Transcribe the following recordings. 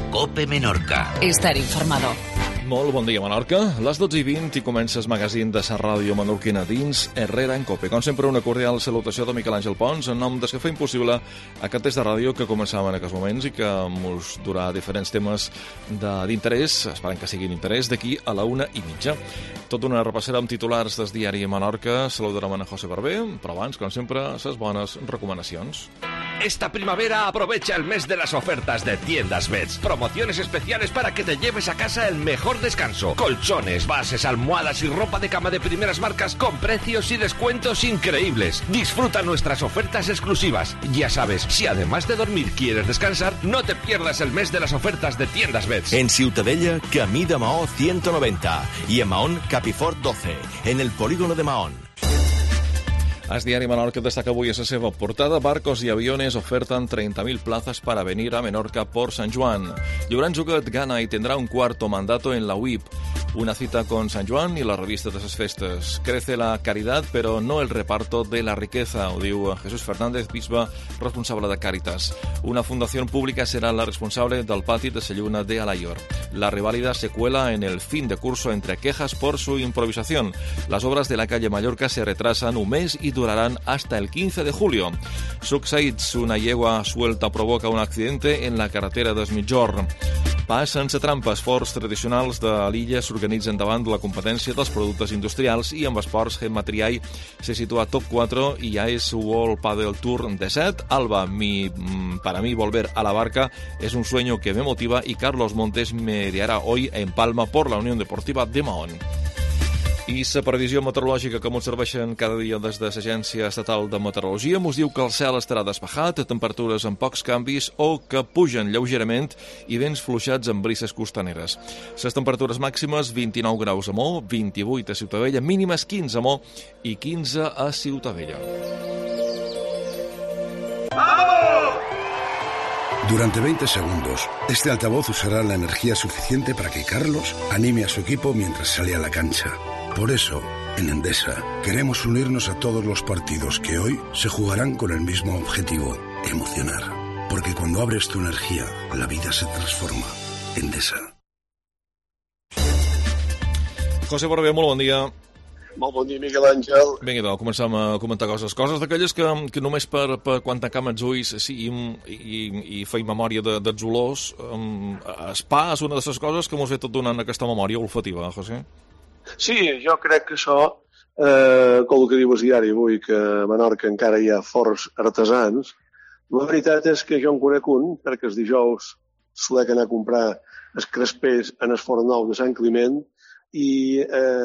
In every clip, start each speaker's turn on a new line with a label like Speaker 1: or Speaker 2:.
Speaker 1: COPE Menorca.
Speaker 2: Estar informado.
Speaker 3: Molt bon dia, Menorca. Les 12:20 i comença el magazín de la ràdio menorquina dins Herrera en COPE. Com sempre, una cordial salutació de Miquel Àngel Pons en nom dels que fa impossible aquest test de ràdio que començava en aquests moments i que ens durà diferents temes d'interès, esperem que siguin d'interès, d'aquí a la 1:30. Tot una repassera amb titulars del diari Menorca. Saludarem a José Barber, però abans, com sempre, les bones recomanacions.
Speaker 4: Esta primavera aprovecha el mes de las ofertas de Tiendas Beds. Promociones especiales para que te lleves a casa el mejor descanso. Colchones, bases, almohadas y ropa de cama de primeras marcas con precios y descuentos increíbles. Disfruta nuestras ofertas exclusivas. Ya sabes, si además de dormir quieres descansar, no te pierdas el mes de las ofertas de Tiendas Beds.
Speaker 5: En Ciutadella, camí de Maó 190 y en Mahón, Capifort 12, en el polígono de Mahón.
Speaker 3: El diari Menorca destaca avui a la seva portada: barcos y aviones ofertan 30.000 plazas para venir a Menorca por San Juan. Lloran Juguet gana y tendrá un cuarto mandato en la UIP. Una cita con San Juan y la revista de las festes. Crece la caridad, pero no el reparto de la riqueza, ho diu Jesús Fernández, bisbe responsable de Càritas. Una fundación pública será la responsable del pati de la lluna de Alayor. La reválida se cuela en el fin de curso entre quejas por su improvisación. Las obras de la calle Mallorca se retrasan un mes y durarán hasta el 15 de julio. Succeïts, una yegua suelta provoca un accidente en la carretera de Migjorn. Pas sense trampes. Forts tradicionals de l'illa s'organitzen davant de la competència dels productes industrials i amb esports Gemma Triay se situa top 4 y ya es World Padel Tour de 7. Alba, para mí volver a la barca es un sueño que me motiva y Carlos Montes mediará hoy en Palma por la Unión Deportiva de Mahón. I la previsió meteorològica que ens serveixen cada dia des de l'Agència Estatal de Meteorologia ens diu que el cel estarà despejat, temperatures amb pocs canvis o que pugen lleugerament i vents fluixats amb brises costaneres. Les temperatures màximes 29 graus a Mo, 28 a Ciutadella, mínimes 15 a Mo i 15 a Ciutadella.
Speaker 6: Durante 20 segundos, este altavoz usará la energía suficiente para que Carlos anime a su equipo mientras sale a la cancha. Por eso, en Endesa, queremos unirnos a todos los partidos que hoy se jugarán con el mismo objetivo: emocionar. Porque cuando abres tu energía, la vida se transforma. Endesa.
Speaker 3: José Barber, molt bon dia.
Speaker 7: Molt bon dia, Miquel Àngel.
Speaker 3: Vinga, començam a comentar coses d'aquelles que només per quan tancam els ulls i feim memòria dels olors. El pa és una de les coses que ens ve tot donant aquesta memòria olfativa, José?
Speaker 7: Sí, jo crec que això, com el que diu el diari avui, que a Menorca encara hi ha forts artesans, la veritat és que jo en conec un, perquè els dijous solec anar a comprar els crespers en el forn nou de Sant Climent i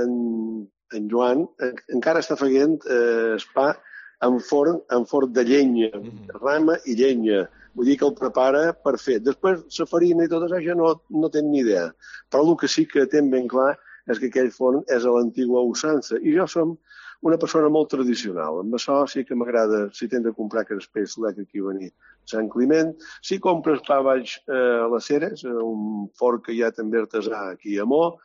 Speaker 7: en Joan encara està fent el pa en forn de llenya, rama i llenya. Vull dir que el prepara per fer. Després, la farina i tot això ja no tenc ni idea. Però el que sí que tenc ben clar és que aquell forn és a l'antigua usança. I jo som una persona molt tradicional. Amb això sí que m'agrada, si tens de comprar crespers, l'he aquí venir a Sant Climent. Si compres pa vaig a les Ceres, un forn que hi ha també artesà aquí a Mo,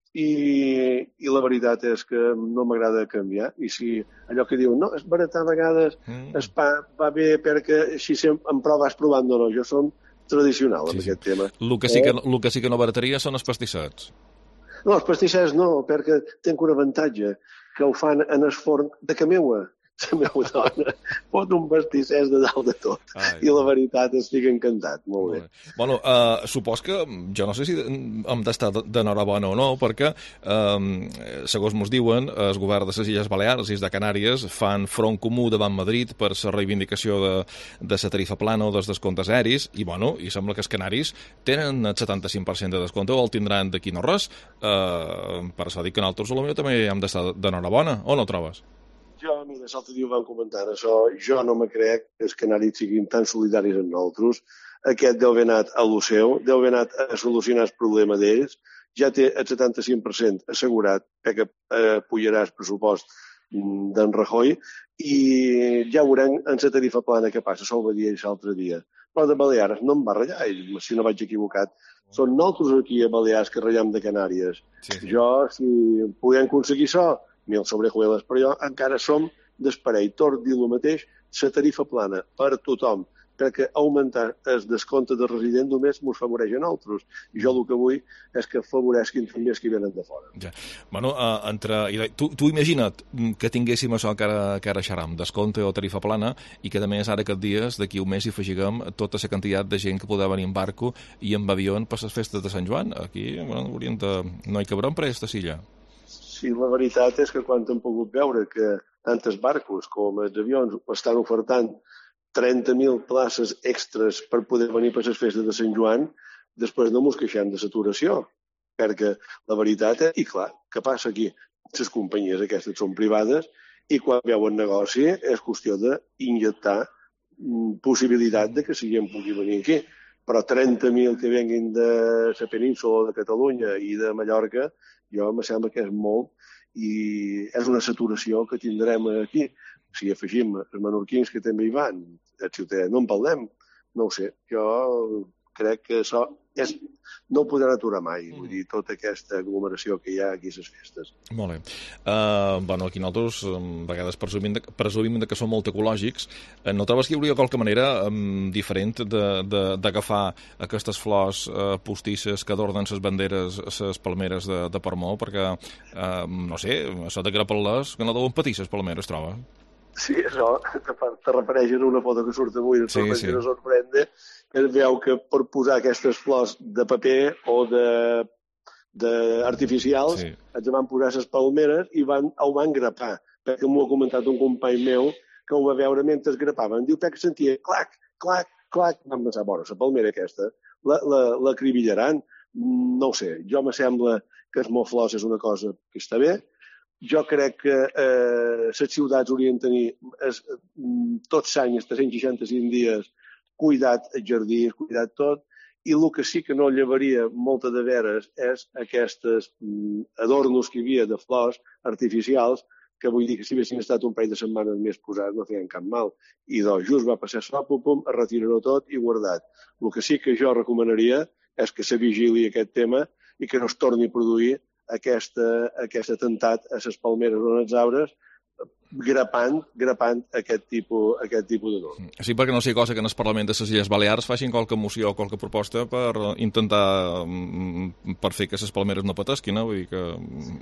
Speaker 7: i la veritat és que no m'agrada canviar. I si allò que diu, no, és barat a vegades, el pa va bé perquè així em vas provant, no, jo som tradicional en aquest tema.
Speaker 3: El que sí que no barataria són els pastissets.
Speaker 7: No, els pastissers no, perquè tenc un avantatge, que ho fan en el forn de ca meua. La meva dona pot un pastissers de dalt de tot. I la veritat estic encantat, molt bé.
Speaker 3: Bueno, supos que, jo no sé si hem d'estar d'enhorabona o no, perquè, segons ens diuen, el govern de les Illes Balears i de Canàries fan front comú davant Madrid per la reivindicació de la tarifa plana o dels descomptes aeris, i sembla que els canaris tenen el 75% de descompte o el tindran d'aquí no res. Per això dic que nosaltres potser també hem d'estar d'enhorabona, o no trobes?
Speaker 7: Jo, mira, l'altre dia ho vam comentar, això, jo no me crec que els canaris siguin tan solidaris amb nosaltres. Aquest deu haver anat a lo seu, deu haver anat a solucionar el problema d'ells, ja té el 75% assegurat que pujarà el pressupost d'en Rajoy i ja veurem en la tarifa plana què passa, això ho va dir ells l'altre dia. Però de Balears no em va ratllar, si no vaig equivocat. Són nosaltres aquí a Balears que ratllem de Canàries. Jo, si podem aconseguir això, mil sobrejueles, però jo encara som d'esperell. Torno a dir el mateix, la tarifa plana per tothom, perquè augmentar el descompte de resident només ens favoreix a nosaltres. I jo el que vull és que favoresquin també els que venen de fora.
Speaker 3: Ja. Bueno, tu imagina't que tinguéssim això que ara xerram, descompte o tarifa plana, i que a més ara aquests dies, d'aquí un mes, hi afegim tota la quantitat de gent que podrà venir en barco i en avió per les festes de Sant Joan. Aquí no hi cabrà per aquesta silla.
Speaker 7: Sí, la veritat és que quan hem pogut veure que tant els barcos com els avions estan ofertant 30.000 places extres per poder venir per les festes de Sant Joan, després no ens queixem de saturació, perquè la veritat és, i clar, què passa aquí? Les companyies aquestes són privades i quan veuen negoci és qüestió d'injectar possibilitat de que la gent pugui venir aquí. Però 30.000 que venguin de la península de Catalunya i de Mallorca, jo em sembla que és molt i és una saturació que tindrem aquí. Si afegim els menorquins que també hi van, els ciutadans no en parlem, no ho sé. Jo crec que això no ho podran aturar mai, vull dir, tota aquesta aglomeració que hi ha aquí a les festes.
Speaker 3: Molt bé. Bueno, aquí nosaltres a vegades presumim que som molt ecològics. No trobes que hi hauria qualque manera diferent d'agafar aquestes flors postisses que adornen les banderes, les palmeres de Portmó? Perquè, no sé, això de grapar-les, que no deuen patir les palmeres, troba?
Speaker 7: Sí, això te refereix a una foto que surt avui,
Speaker 3: sí.
Speaker 7: Que sorprende, que es veu que per posar aquestes flors de paper o d'artificials, sí, ens van posar les palmeres i ho van grapar, perquè m'ho ha comentat un company meu que ho va veure mentre es grapaven. Diu que sentia clac, clac, clac, vam pensar, bueno, la palmera aquesta l'acribillaran, no ho sé, jo me sembla que el moflors és una cosa que està bé. Jo crec que les ciutats haurien de tenir tots l'any, 365 dies, cuidat els jardins, cuidat tot, i el que sí que no llevaria molta de veres és aquests adornos que hi havia de flors artificials, que vull dir que si haguessin estat un parell de setmanes més posats no feien cap mal. I doncs just va passar això, pum, a retirar-ho tot i guardat. El que sí que jo recomanaria és que se vigili aquest tema i que no es torni a produir aquest atemptat a les palmeres o als arbres, grapant aquest tipus d'adorn.
Speaker 3: Sí, perquè no sigui cosa que en el Parlament de les Illes Balears facin qualque moció o qualque proposta per intentar fer que les palmeres no patesquin, vull dir que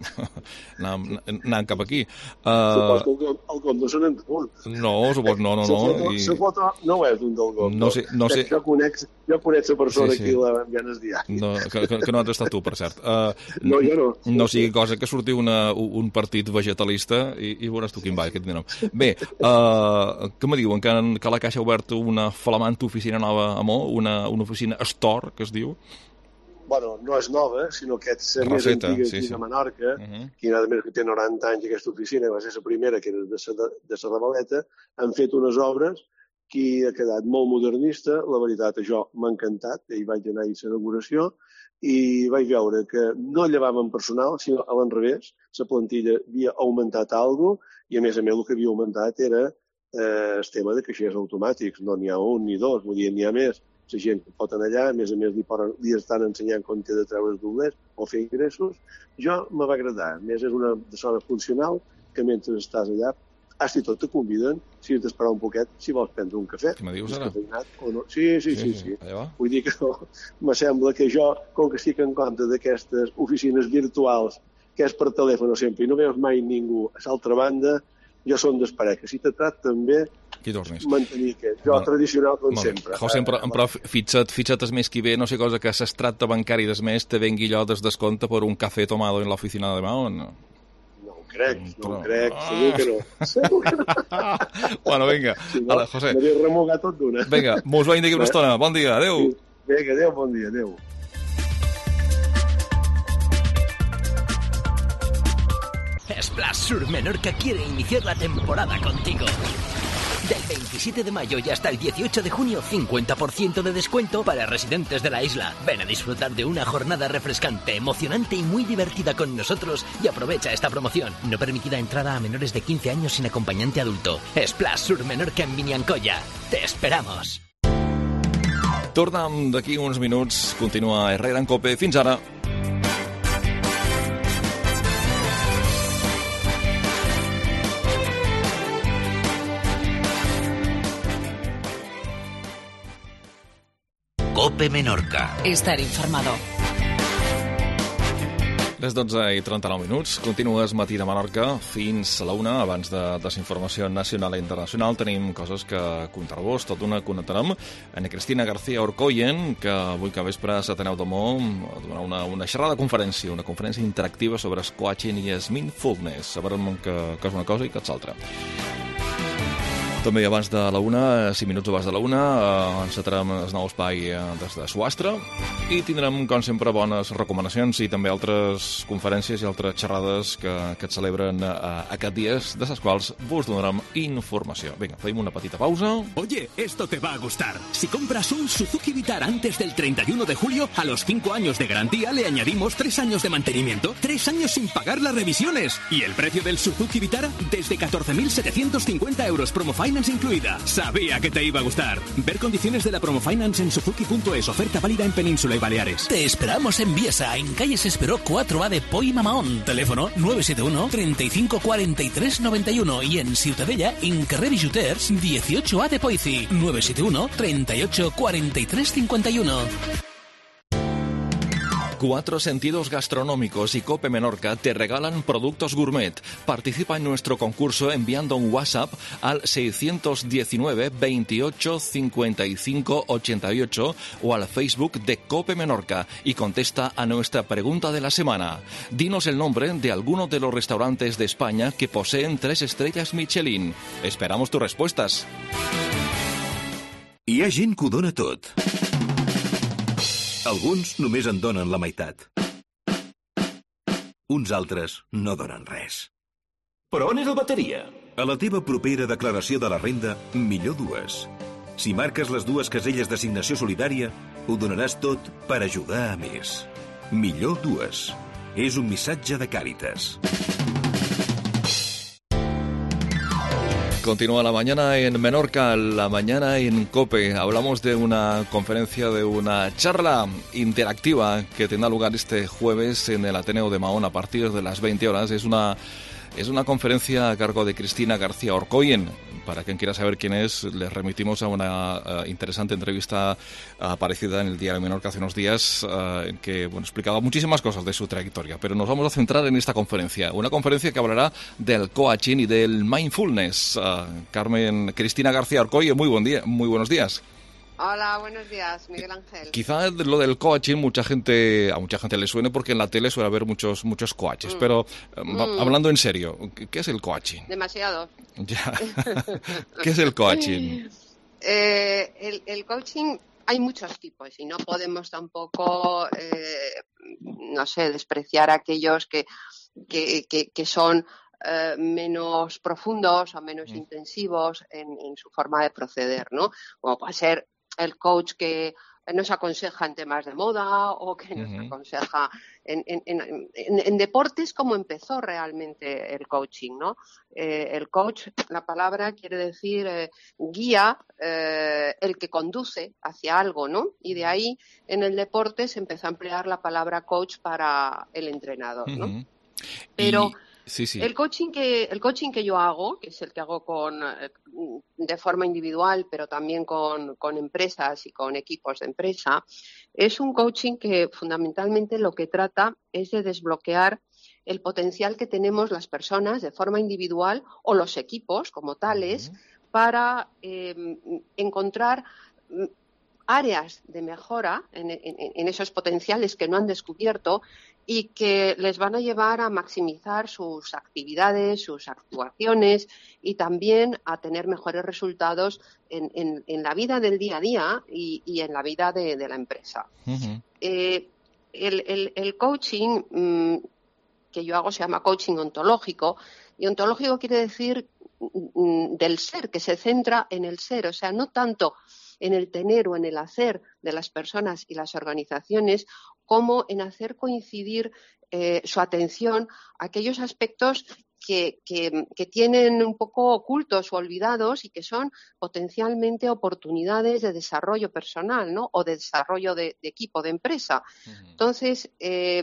Speaker 3: anant cap aquí.
Speaker 7: Supos que el GOM no se n'ha entrat.
Speaker 3: No, supos no.
Speaker 7: La foto no és un del GOM.
Speaker 3: No sé.
Speaker 7: Jo conec la persona que l'enviant el diari.
Speaker 3: Que no has estat tu, per cert.
Speaker 7: No, jo no.
Speaker 3: No sigui cosa que surti un partit vegetalista i veuràs tu quin va, aquest nom. Bé, què me diuen? Que la Caixa ha obert una flamant oficina nova a Mo, una oficina Store, que es diu?
Speaker 7: Bueno, no és nova, sinó que és la més antiga aquí de Menorca, que a més que té 90 anys aquesta oficina, va ser la primera, que era de la Ravaleta, han fet unes obres que ha quedat molt modernista. La veritat, això m'ha encantat, hi vaig anar a l'inauguració, i vaig veure que no llevaven personal, sinó a l'enrevés, la plantilla havia augmentat alguna cosa, i a més el que havia augmentat era el tema de caixers automàtics. No n'hi ha un ni dos, vull dir, n'hi ha més. La gent que pot anar allà, a més li estan ensenyant com té de treure els doblers o fer ingressos. Jo me va agradar. A més, és una zona funcional que mentre estàs allà, i tot te conviden, si has d'esperar un poquet, si vols prendre un cafè.
Speaker 3: Què me dius ara?
Speaker 7: No. Sí. Vull dir que me sembla que jo, com que estic en compte d'aquestes oficines virtuals, que és per telèfon sempre, i no veus mai ningú a l'altra banda, jo som d'esperar que si te tracta també mantenir aquest. Jo tradicional com sempre.
Speaker 3: José, però fixa't el mes que ve, no sé cosa que s'extracte bancari des mes te vengui allò des descompte per un cafè tomado en l'oficina de Mahón.
Speaker 7: No ho crec, segur que no.
Speaker 3: Bueno, vinga, hola, José.
Speaker 7: M'havia remugat tot d'una.
Speaker 3: Vinga, mos veiem d'aquí una estona. Bon dia, adeu.
Speaker 7: Vinga, adeu, bon dia, adeu.
Speaker 1: Splash Sur Menorca quiere iniciar la temporada contigo. Del 27 de mayo y hasta el 18 de junio, 50% de descuento para residentes de la isla. Ven a disfrutar de una jornada refrescante, emocionante y muy divertida con nosotros y aprovecha esta promoción. No permitida entrada a menores de 15 años sin acompañante adulto. Splash Sur Menorca en Miniancoya. Te esperamos.
Speaker 3: Tornem d'aquí uns minuts. Continua Herrera en Cope. Fins ara.
Speaker 2: COPE Menorca.
Speaker 8: Estar informado.
Speaker 3: Les 12:39. Continues Matí de Menorca fins a la 1. Abans de desinformació nacional i internacional tenim coses que contar-vos. Tot una connectarem amb Cristina García Orcoyen, que avui que vespre a Ateneu de Mó donarà una xerrada conferència, una conferència interactiva sobre el coaching i el mindfulness. Sabrem que és una cosa i que és l'altra. També abans de la 1, 5 minuts abans de la 1, encetarem el nou espai des de Suastre i tindrem, com sempre, bones recomanacions i també altres conferències i altres xerrades que es celebren aquests dies, de les quals vos donarem informació. Vinga, fem una petita pausa.
Speaker 9: Oye, esto te va a gustar. Si compras un Suzuki Vitara antes del 31 de julio, a los 5 años de garantía le añadimos 3 años de mantenimiento, 3 años sin pagar las revisiones. Y el precio del Suzuki Vitara desde 14.750 euros, promo finance incluida. Sabía que te iba a gustar. Ver condiciones de la promo finance en suzuki.es. Oferta válida en Península y Baleares.
Speaker 10: Te esperamos en Biesa, en calle Sesperó 4A de Poima Mahón. Teléfono 971 35 43 91 y en Ciutadella, en carrer Bijuters 18A de Poici. 971 38 43 51.
Speaker 3: 4 Sentidos Gastronómicos y Cope Menorca te regalan productos gourmet. Participa en nuestro concurso enviando un WhatsApp al 619 28 55 88 o al Facebook de Cope Menorca y contesta a nuestra pregunta de la semana. Dinos el nombre de alguno de los restaurantes de España que poseen 3 estrellas Michelin. Esperamos tus respuestas.
Speaker 2: Hi ha gent que ho dona tot. Alguns només en donen la meitat. Uns altres no donen res.
Speaker 9: Però on és el bateria?
Speaker 2: A la teva propera declaració de la renda, millor dues. Si marques les 2 caselles d'assignació solidària, ho donaràs tot per ajudar a més. Millor dues. És un missatge de Càritas.
Speaker 3: Continúa la mañana en Menorca, la mañana en COPE. Hablamos de una conferencia, de una charla interactiva que tendrá lugar este jueves en el Ateneo de Mahón a partir de las 20 horas. Es una conferencia a cargo de Cristina García Orcoyen. Para quien quiera saber quién es, les remitimos a una interesante entrevista aparecida en el Diario Menorca hace unos días, en que explicaba muchísimas cosas de su trayectoria. Pero nos vamos a centrar en esta conferencia. Una conferencia que hablará del coaching y del mindfulness. Cristina García Orcoyen, muy buenos días.
Speaker 11: Hola, buenos días, Miguel Ángel.
Speaker 3: Quizá lo del coaching a mucha gente le suene porque en la tele suele haber muchos coaches, pero hablando en serio, ¿qué es el coaching?
Speaker 11: Demasiado.
Speaker 3: Ya. ¿Qué es el coaching?
Speaker 11: El coaching, hay muchos tipos y no podemos tampoco, despreciar a aquellos que son menos profundos o menos intensivos en su forma de proceder, ¿no? Como puede ser el coach que nos aconseja en temas de moda o que nos aconseja en deportes, como empezó realmente el coaching, ¿no? El coach, la palabra quiere decir guía, el que conduce hacia algo, ¿no? Y de ahí en el deporte se empezó a emplear la palabra coach para el entrenador, ¿no? Pero
Speaker 3: sí.
Speaker 11: El coaching que yo hago, que es el que hago de forma individual, pero también con empresas y con equipos de empresa, es un coaching que fundamentalmente lo que trata es de desbloquear el potencial que tenemos las personas de forma individual o los equipos como tales para encontrar áreas de mejora en esos potenciales que no han descubierto y que les van a llevar a maximizar sus actividades, sus actuaciones y también a tener mejores resultados en la vida del día a día y en la vida de la empresa. El coaching que yo hago se llama coaching ontológico, y ontológico quiere decir del ser, que se centra en el ser, o sea, no tanto en el tener o en el hacer de las personas y las organizaciones, como en hacer coincidir su atención a aquellos aspectos que tienen un poco ocultos o olvidados y que son potencialmente oportunidades de desarrollo personal, ¿no? O de desarrollo de equipo, de empresa. Entonces,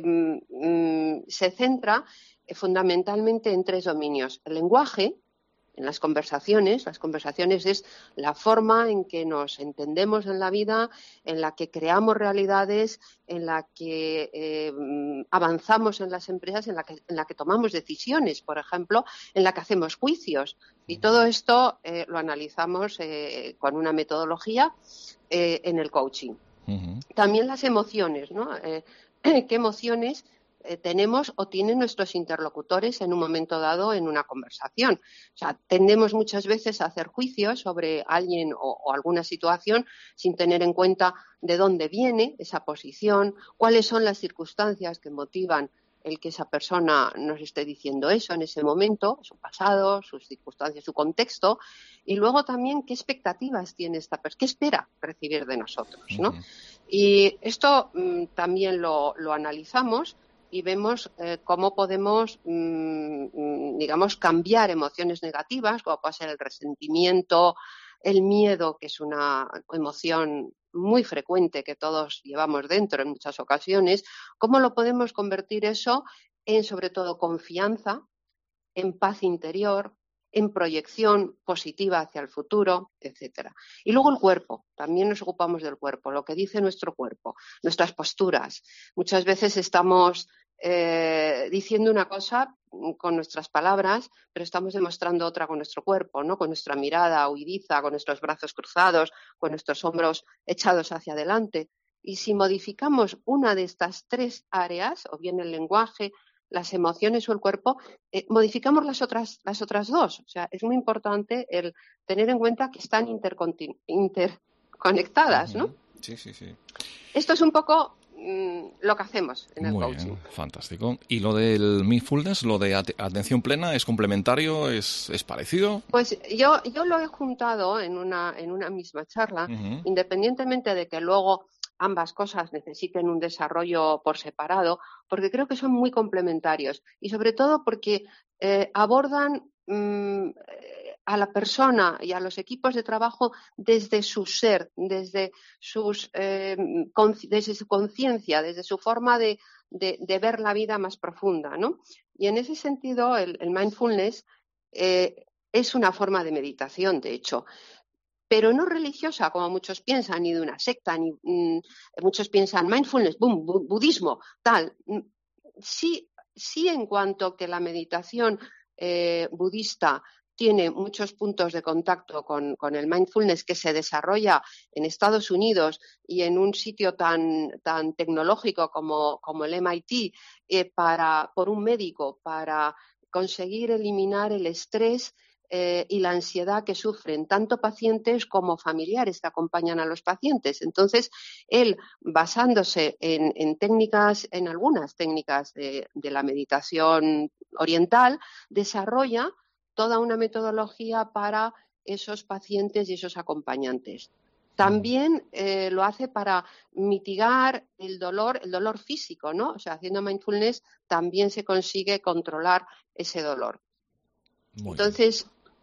Speaker 11: se centra fundamentalmente en 3 dominios: el lenguaje, en las conversaciones. Las conversaciones es la forma en que nos entendemos en la vida, en la que creamos realidades, en la que avanzamos en las empresas, en la que tomamos decisiones, por ejemplo, en la que hacemos juicios. Y todo esto lo analizamos con una metodología en el coaching.
Speaker 3: Uh-huh.
Speaker 11: También las emociones, ¿no? ¿Qué emociones tenemos o tienen nuestros interlocutores en un momento dado en una conversación? O sea, tendemos muchas veces a hacer juicios sobre alguien o alguna situación sin tener en cuenta de dónde viene esa posición, cuáles son las circunstancias que motivan el que esa persona nos esté diciendo eso en ese momento, su pasado, sus circunstancias, su contexto, y luego también qué expectativas tiene esta persona, qué espera recibir de nosotros, ¿no? Uh-huh. Y esto también lo analizamos y vemos cómo podemos, digamos, cambiar emociones negativas, como puede ser el resentimiento, el miedo, que es una emoción muy frecuente que todos llevamos dentro en muchas ocasiones, cómo lo podemos convertir eso en, sobre todo, confianza, en paz interior, en proyección positiva hacia el futuro, etcétera. Y luego el cuerpo, también nos ocupamos del cuerpo, lo que dice nuestro cuerpo, nuestras posturas. Muchas veces estamos diciendo una cosa con nuestras palabras, pero estamos demostrando otra con nuestro cuerpo, ¿no? Con nuestra mirada huidiza, con nuestros brazos cruzados, con nuestros hombros echados hacia adelante. Y si modificamos una de estas tres áreas, o bien el lenguaje, las emociones o el cuerpo, modificamos las otras dos. O sea, es muy importante el tener en cuenta que están interconectadas, ¿no?
Speaker 3: Sí, sí, sí.
Speaker 11: Esto es un poco lo que hacemos en el coaching.
Speaker 3: Bien, fantástico. ¿Y lo del mindfulness, lo de atención plena, es complementario, es parecido?
Speaker 11: Pues yo lo he juntado en una misma charla, uh-huh. Independientemente de que luego ambas cosas necesiten un desarrollo por separado, porque creo que son muy complementarios y sobre todo porque abordan a la persona y a los equipos de trabajo desde su ser, desde su conciencia, desde su forma de ver la vida más profunda, ¿no? Y en ese sentido el mindfulness es una forma de meditación, de hecho, pero no religiosa, como muchos piensan, ni de una secta, ni muchos piensan mindfulness, budismo, tal. Sí, en cuanto que la meditación budista tiene muchos puntos de contacto con el mindfulness que se desarrolla en Estados Unidos y en un sitio tan tecnológico como el MIT por un médico para conseguir eliminar el estrés y la ansiedad que sufren tanto pacientes como familiares que acompañan a los pacientes. Entonces, él, basándose en técnicas, en algunas técnicas de la meditación oriental, desarrolla toda una metodología para esos pacientes y esos acompañantes. También lo hace para mitigar el dolor físico, ¿no? O sea, haciendo mindfulness también se consigue controlar ese dolor. Entonces,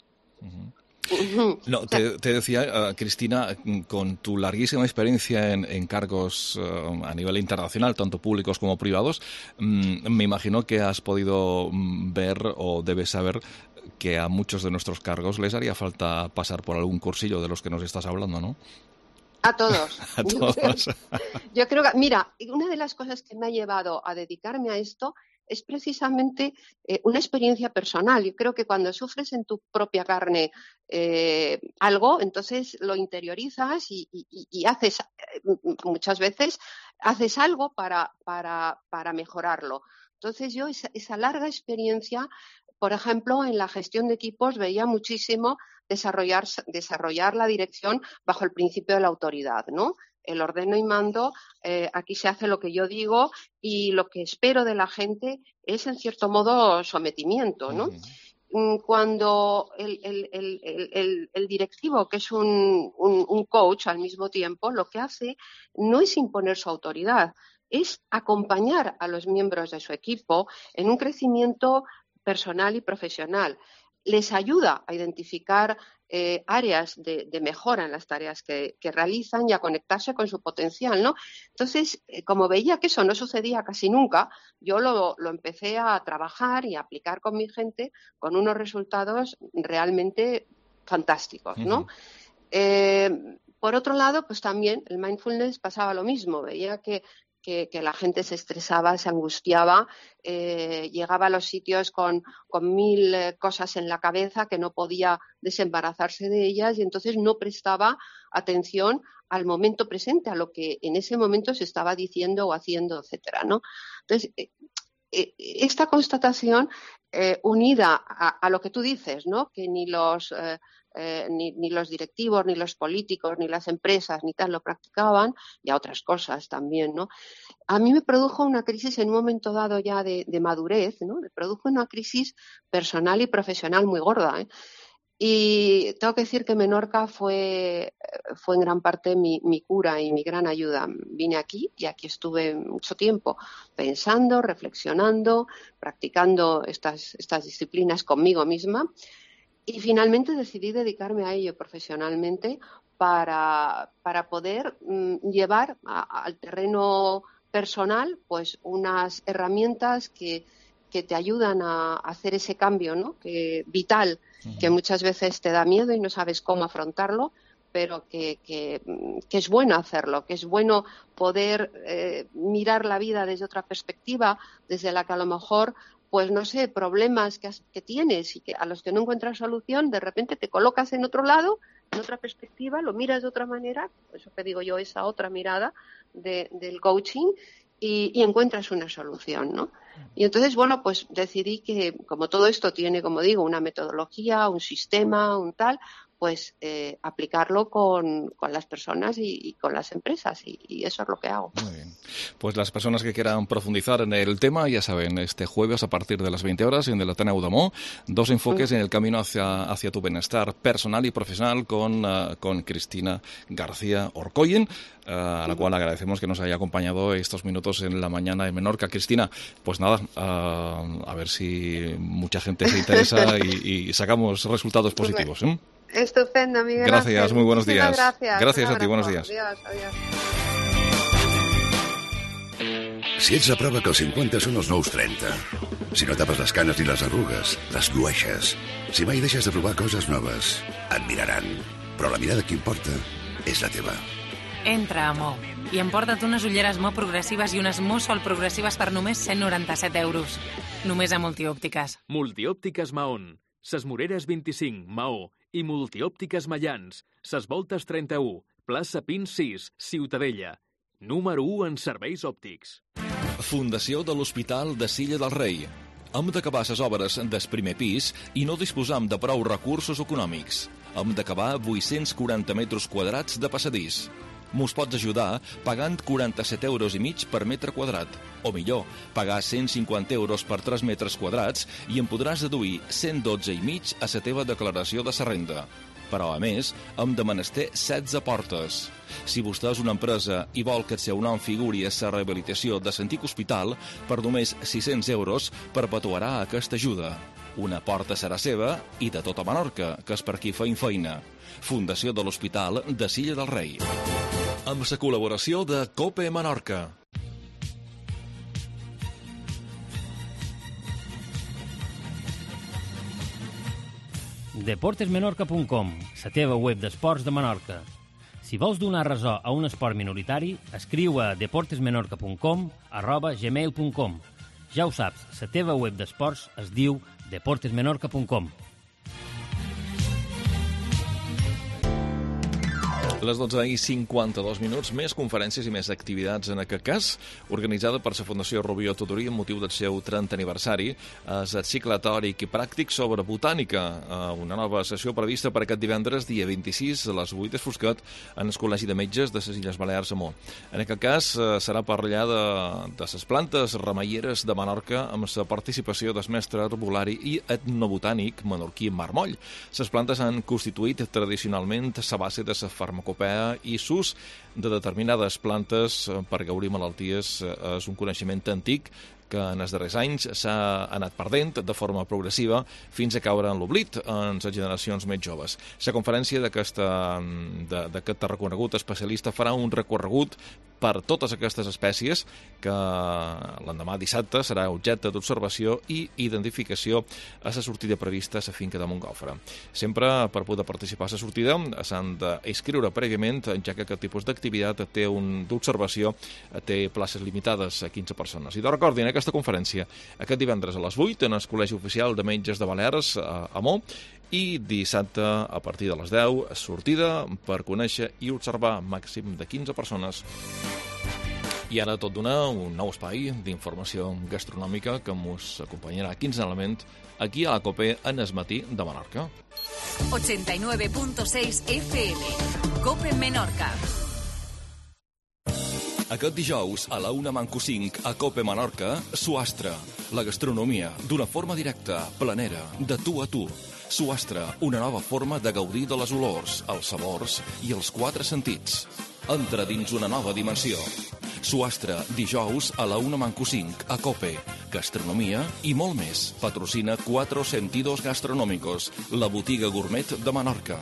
Speaker 3: no, te decía, Cristina, con tu larguísima experiencia en cargos a nivel internacional, tanto públicos como privados, me imagino que has podido ver o debes saber que a muchos de nuestros cargos les haría falta pasar por algún cursillo de los que nos estás hablando, ¿no?
Speaker 11: A todos.
Speaker 3: A todos.
Speaker 11: Yo creo que, mira, una de las cosas que me ha llevado a dedicarme a esto es precisamente una experiencia personal. Yo creo que cuando sufres en tu propia carne algo, entonces lo interiorizas y haces, muchas veces, haces algo para mejorarlo. Entonces yo esa larga experiencia, por ejemplo, en la gestión de equipos veía muchísimo desarrollar la dirección bajo el principio de la autoridad, ¿no? El ordeno y mando, aquí se hace lo que yo digo y lo que espero de la gente es, en cierto modo, sometimiento, ¿no? Cuando el directivo, que es un coach al mismo tiempo, lo que hace no es imponer su autoridad, es acompañar a los miembros de su equipo en un crecimiento personal y profesional. Les ayuda a identificar áreas de mejora en las tareas que realizan y a conectarse con su potencial, ¿no? Entonces, como veía que eso no sucedía casi nunca, yo lo empecé a trabajar y a aplicar con mi gente con unos resultados realmente fantásticos, ¿no? Por otro lado, pues también el mindfulness pasaba lo mismo. Veía que la gente se estresaba, se angustiaba, llegaba a los sitios con 1000 cosas en la cabeza que no podía desembarazarse de ellas y entonces no prestaba atención al momento presente, a lo que en ese momento se estaba diciendo o haciendo, etcétera, ¿no? Entonces, esta constatación unida a lo que tú dices, ¿no? Que ni los directivos, ni los políticos, ni las empresas, ni tal lo practicaban, y a otras cosas también, ¿no? A mí me produjo una crisis en un momento dado ya de madurez, ¿no? Me produjo una crisis personal y profesional muy gorda, ¿eh? Y tengo que decir que Menorca fue en gran parte mi cura y mi gran ayuda. Vine aquí y aquí estuve mucho tiempo pensando, reflexionando, practicando estas disciplinas conmigo misma y finalmente decidí dedicarme a ello profesionalmente para poder llevar al terreno personal pues unas herramientas que te ayudan a hacer ese cambio, ¿no? Vital, que muchas veces te da miedo y no sabes cómo afrontarlo, pero que es bueno hacerlo, que es bueno poder mirar la vida desde otra perspectiva, desde la que a lo mejor, pues no sé, problemas que tienes y a los que no encuentras solución, de repente te colocas en otro lado, en otra perspectiva, lo miras de otra manera, eso que digo yo, esa otra mirada del coaching, y encuentras una solución, ¿no? Y entonces, bueno, pues decidí que como todo esto tiene, como digo, una metodología, un sistema, un tal, pues aplicarlo con las personas y con las empresas y eso es lo que hago.
Speaker 3: Muy bien. Pues las personas que quieran profundizar en el tema, ya saben, este jueves a partir de las 20 horas en el Ateneu de Mo, 2 enfoques en el camino hacia tu bienestar personal y profesional con Cristina García Orcoyen, a la cual agradecemos que nos haya acompañado estos minutos en la mañana en Menorca. Cristina, pues nada, a ver si mucha gente se interesa y sacamos resultados positivos, ¿eh?
Speaker 11: Estupendo, Miguel.
Speaker 3: Gracias, muy buenos días.
Speaker 11: Gracias
Speaker 3: a ti, buenos días.
Speaker 11: Adiós.
Speaker 6: Si ets a prova que els 50 són els nous 30, si no tapes les canes ni les arrugues, les llueixes, si mai deixes de provar coses noves, et miraran. Però la mirada que importa és la teva.
Speaker 8: Entra a Mo i emporta't unes ulleres Mo progressives i unes Mo Sol progressives per només 197 euros. Només a Multiòptiques.
Speaker 12: Multiòptiques Mahón. Ses Moreres 25, Maó, i Multiòptiques Mallans, Ses Voltes 31, plaça Pins 6, Ciutadella. Número 1 en serveis òptics.
Speaker 3: Fundació de l'Hospital de Silla del Rei. Hem d'acabar les obres del primer pis i no disposam de prou recursos econòmics. Hem d'acabar 840 metres quadrats de passadís. Mos pots ajudar pagant 47,5 € per metre quadrat. O millor, pagar 150 € per 3 metres quadrats i en podràs deduir 112,5 a la teva declaració de la renda. Però, a més, hem de menester 16 portes. Si vostè és una empresa i vol que el seu nom figuri a la rehabilitació de l'antic hospital, per només 600 € perpetuarà aquesta ajuda. Una porta serà seva i de tota Menorca, que és per qui feim feina. Fundació de l'Hospital de Silla del Rei. Amb la col·laboració de Cope Menorca.
Speaker 13: Deportesmenorca.com, la teva web d'esports de Menorca. Si vols donar ressò a un esport minoritari, escriu a deportesmenorca.com@gmail.com. Ja ho saps, la teva web d'esports es diu deportesmenorca.com.
Speaker 3: Les 12:52, més conferències i més activitats, en aquest cas, organitzada per la Fundació Rubió Tudurí amb motiu del seu 30 aniversari. És el cicle teòric i pràctic sobre botànica, una nova sessió prevista per aquest divendres, dia 26, a les 8 de Fosquet, en el Col·legi de Metges de les Illes Balears a Mo. En aquest cas, serà parlar de les plantes remeieres de Menorca amb la participació del mestre herbolari i etnobotànic menorquí Marc Moll. Les plantes han constituït tradicionalment la base de la farmacopea europea i s'ús de determinades plantes per gaudir malalties és un coneixement antic que en els darrers anys s'ha anat perdent de forma progressiva fins a caure en l'oblit en les generacions més joves. La conferència d'aquest reconegut especialista farà un recorregut per totes aquestes espècies que l'endemà dissabte serà objecte d'observació i identificació a la sortida prevista a la finca de Montgòfora. Sempre per poder participar a la sortida s'han d'inscriure prèviament, ja que aquest tipus d'activitat d'observació té places limitades a 15 persones. I de recordin, aquesta conferència aquest divendres a les 8 en el Col·legi Oficial de Metges de Balears a Mó i dissabte a partir de les 10 sortida per conèixer i observar màxim de 15 persones. I ara tot d'una un nou espai d'informació gastronòmica que ens acompanyarà quinzenalment aquí a la COPE en el matí de Menorca.
Speaker 14: 89.6 FM COPE Menorca.
Speaker 3: Aquest dijous, a la 1:05, a COPE Menorca, Suastre. La gastronomia, d'una forma directa, planera, de tu a tu. Suastre, una nova forma de gaudir de les olors, els sabors i els 4 sentits. Entra dins una nova dimensió. Suastre, dijous, a la 1:05, a COPE. Gastronomia i molt més. Patrocina 4 Sentidos Gastronómicos, la botiga gourmet de Menorca.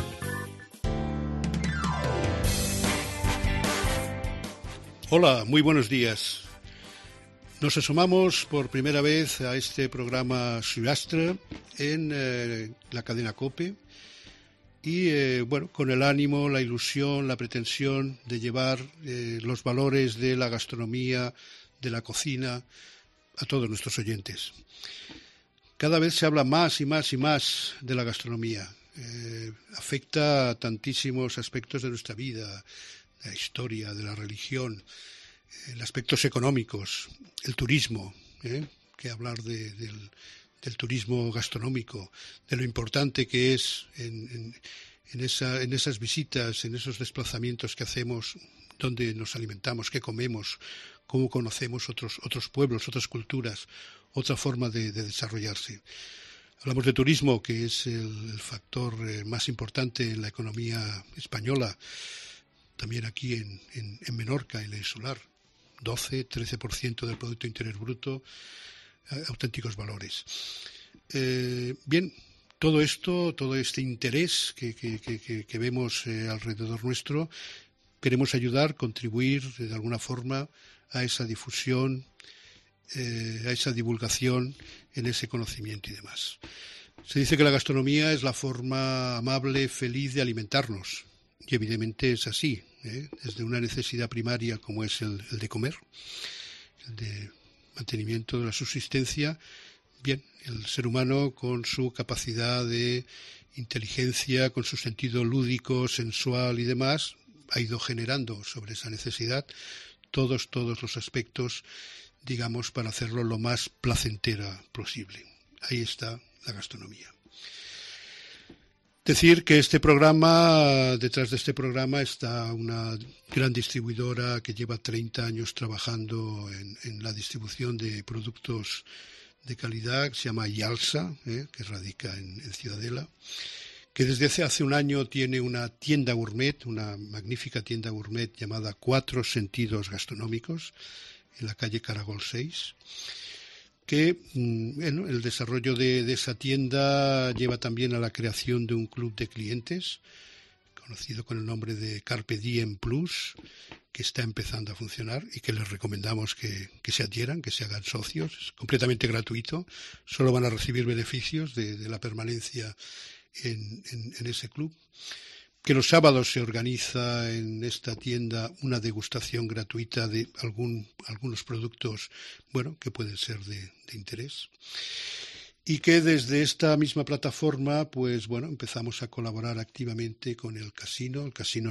Speaker 15: Hola, muy buenos días. Nos asomamos por primera vez a este programa Suastre en la cadena COPE y con el ánimo, la ilusión, la pretensión de llevar los valores de la gastronomía, de la cocina a todos nuestros oyentes. Cada vez se habla más y más y más de la gastronomía. Afecta a tantísimos aspectos de nuestra vida, de la historia, de la religión, aspectos económicos, el turismo, que hablar del turismo gastronómico, de lo importante que es en esas visitas, en esos desplazamientos que hacemos, donde nos alimentamos, qué comemos, cómo conocemos otros pueblos, otras culturas, otra forma de desarrollarse. Hablamos de turismo, que es el factor más importante en la economía española, también aquí en Menorca, en la insular. 12-13% del Producto Interior Bruto, auténticos valores. Bien, todo esto, todo este interés que vemos alrededor nuestro, queremos ayudar, contribuir de alguna forma a esa difusión, a esa divulgación en ese conocimiento y demás. Se dice que la gastronomía es la forma amable, feliz de alimentarnos. Y evidentemente es así, desde una necesidad primaria como es el de comer, el de mantenimiento de la subsistencia. Bien, el ser humano con su capacidad de inteligencia, con su sentido lúdico, sensual y demás, ha ido generando sobre esa necesidad todos los aspectos, digamos, para hacerlo lo más placentera posible. Ahí está la gastronomía. Decir que detrás de este programa está una gran distribuidora que lleva 30 años trabajando en la distribución de productos de calidad, que se llama Ialsa, que radica en Ciudadela, que desde hace un año tiene una tienda gourmet, una magnífica tienda gourmet llamada 4 Sentidos Gastronómicos, en la calle Caragol 6, que el desarrollo de esa tienda lleva también a la creación de un club de clientes, conocido con el nombre de Carpe Diem Plus, que está empezando a funcionar y que les recomendamos que se adhieran, que se hagan socios. Es completamente gratuito, solo van a recibir beneficios de la permanencia en ese club. Que los sábados se organiza en esta tienda una degustación gratuita de algunos productos, que pueden ser de interés. Y que desde esta misma plataforma, empezamos a colaborar activamente con el casino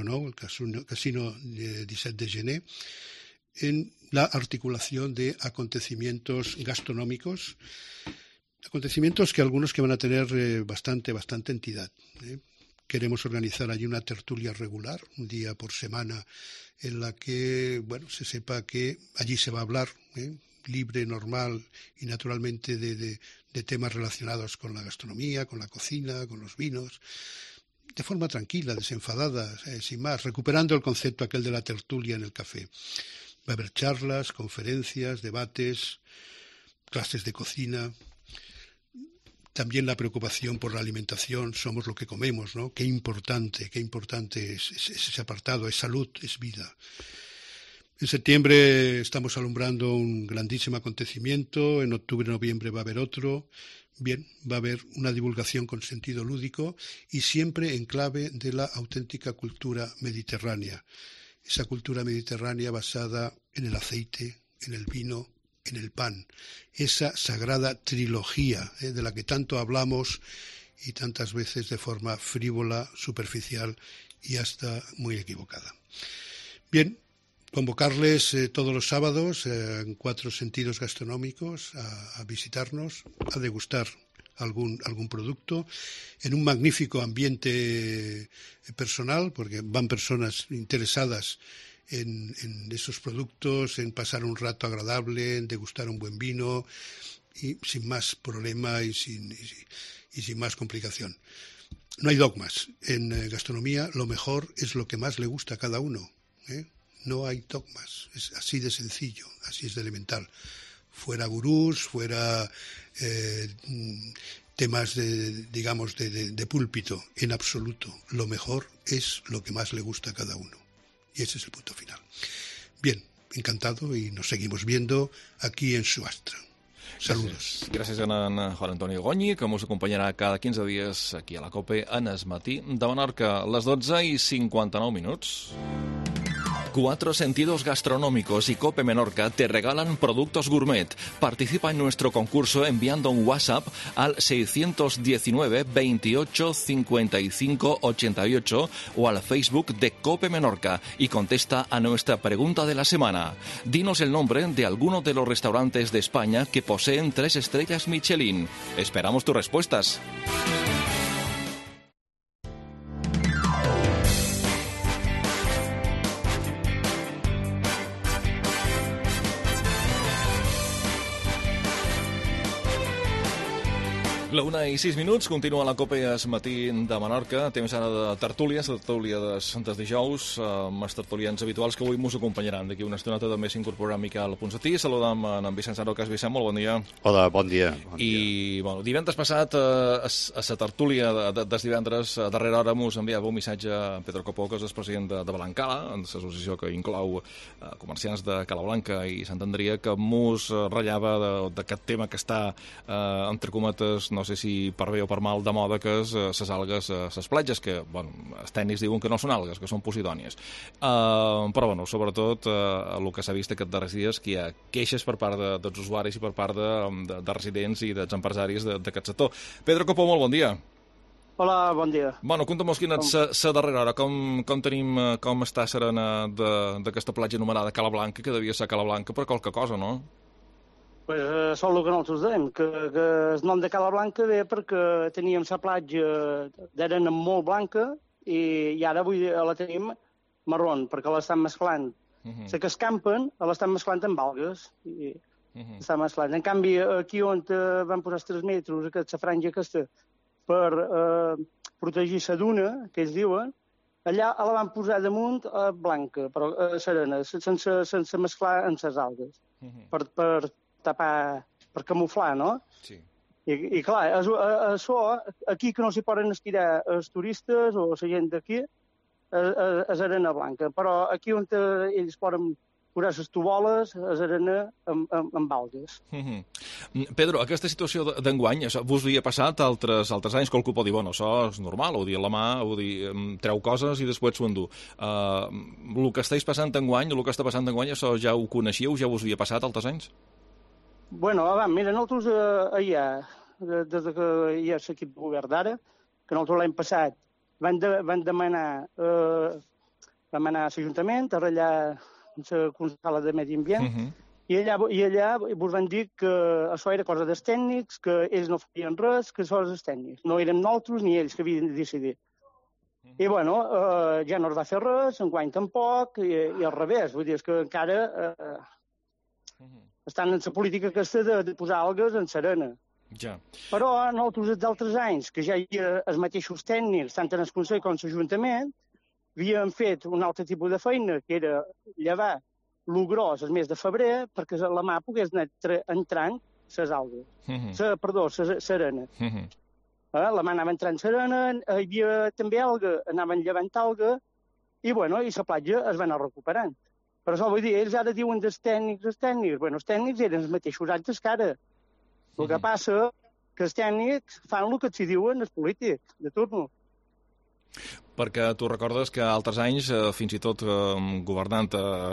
Speaker 15: 17 de Gené, en la articulación de acontecimientos gastronómicos, acontecimientos que algunos que van a tener bastante entidad. Queremos organizar allí una tertulia regular, un día por semana, en la que se sepa que allí se va a hablar libre, normal y naturalmente de temas relacionados con la gastronomía, con la cocina, con los vinos, de forma tranquila, desenfadada, sin más, recuperando el concepto aquel de la tertulia en el café. Va a haber charlas, conferencias, debates, clases de cocina. También la preocupación por la alimentación, somos lo que comemos, ¿no? Qué importante es ese apartado, es salud, es vida. En septiembre estamos alumbrando un grandísimo acontecimiento, en octubre, noviembre va a haber otro. Bien, va a haber una divulgación con sentido lúdico y siempre en clave de la auténtica cultura mediterránea. Esa cultura mediterránea basada en el aceite, en el vino, en el pan. Esa sagrada trilogía de la que tanto hablamos y tantas veces de forma frívola, superficial y hasta muy equivocada. Bien, convocarles todos los sábados en 4 sentidos gastronómicos a visitarnos, a degustar algún producto en un magnífico ambiente personal, porque van personas interesadas en esos productos, en pasar un rato agradable, en degustar un buen vino y sin más problema y sin más complicación. No hay dogmas. En gastronomía lo mejor es lo que más le gusta a cada uno, ¿eh? No hay dogmas, es así de sencillo, así es de elemental. Fuera gurús, fuera temas de púlpito, en absoluto. Lo mejor es lo que más le gusta a cada uno. Y ese es el punto final. Bien, encantado y nos seguimos viendo aquí en Subastra. Saludos.
Speaker 3: Gràcies a Juan Antonio Goñi, que ens acompanyarà cada 15 dies aquí a la COPE en Es Matí de Menorca, les 12:59. 4 sentidos gastronómicos y Cope Menorca te regalan productos gourmet. Participa en nuestro concurso enviando un WhatsApp al 619 28 55 88 o al Facebook de Cope Menorca y contesta a nuestra pregunta de la semana. Dinos el nombre de alguno de los restaurantes de España que poseen 3 estrellas Michelin. Esperamos tus respuestas. La 1:06, continua la COPE Es Matí de Menorca. Temps ara de tertúlies, la tertúlia des dijous, amb els tertulians habituals que avui ens acompanyaran. D'aquí una estoneta també s'incorporarà Miquel Ponsatí. Saludam en Vicent Sarocas. Vicent, molt bon dia.
Speaker 16: Hola, bon dia.
Speaker 3: I bueno, divendres passat, a la tertúlia des divendres, a darrera hora ens enviava un missatge a Pedro Copó, que és el president de Balancala, l'associació que inclou comerciants de Calablanca i Sant Andria, que ens ratllava d'aquest tema que està, entre cometes, no sé si per bé o per mal, de moda, que és les algues a les platges, que, bueno, els tècnics diuen que no són algues, que són posidònies. Però, bueno, sobretot, el que s'ha vist aquests darrers dies, que hi ha queixes per part dels usuaris i per part de residents i dels empresaris d'aquest sector. Pedro Copó, molt bon dia.
Speaker 17: Hola, bon dia.
Speaker 3: Bueno, conta'm quina és la darrera hora, com està serena d'aquesta platja anomenada Cala Blanca, que devia ser Cala Blanca per qualque cosa, no?
Speaker 17: Pues són el que nosaltres dèiem, que el nom de Cala Blanca ve perquè teníem la platja d'arena molt blanca i ara avui la tenim marrón, perquè l'estan mesclant. La que escampen l'estan mesclant amb algues. Està mesclant. En canvi, aquí on van posar els 3 metres, la franja aquesta, per protegir la duna, que ells diuen, allà la van posar damunt blanca, però serena, sense mesclar amb les algues, per tapar, per camuflar, no?
Speaker 3: Sí.
Speaker 17: I clar, això, aquí que no s'hi poden estirar els turistes o la gent d'aquí, és arena blanca, però aquí on ells poden posar les toboles, és arena amb algues.
Speaker 3: Pedro, aquesta situació d'enguany, vos havia passat altres anys, qualcú pot dir, bueno, això és normal, ho dir a la mà, ho dir, treu coses i després s'ho endú. El que estàs passant enguany, el que està passant enguany, això ja ho coneixíeu, ja vos havia passat altres anys?
Speaker 17: Bueno, mira, nosaltres allà, des que hi ha l'equip de govern d'ara, que nosaltres l'any passat van demanar a l'Ajuntament, a ratllar la Consellera de Medi Ambient, i allà vos van dir que això era cosa dels tècnics, que ells no feien res, que això és dels tècnics. No érem nosaltres ni ells que havien de decidir. I, bueno, ja no es va fer res, enguany tampoc, i al revés. Vull dir, és que encara estan en la política aquesta de posar algues en serena.
Speaker 3: Ja.
Speaker 17: Però nosaltres els altres anys, que ja hi havia els mateixos tècnics, tant en el Consell com l'Ajuntament, havíem fet un altre tipus de feina, que era llevar lo gros el mes de febrer perquè la mà pogués anar entrant les algues. Serena. La mà anava entrant serena, hi havia també alga, anaven llevant alga, i la platja es va anar recuperant. Però això vull dir, ells ara diuen dels tècnics, els tècnics eren els mateixos altres que ara. El que passa que els tècnics fan el que s'hi diuen els polítics, de turno.
Speaker 3: Perquè tu recordes que altres anys, fins i tot governant,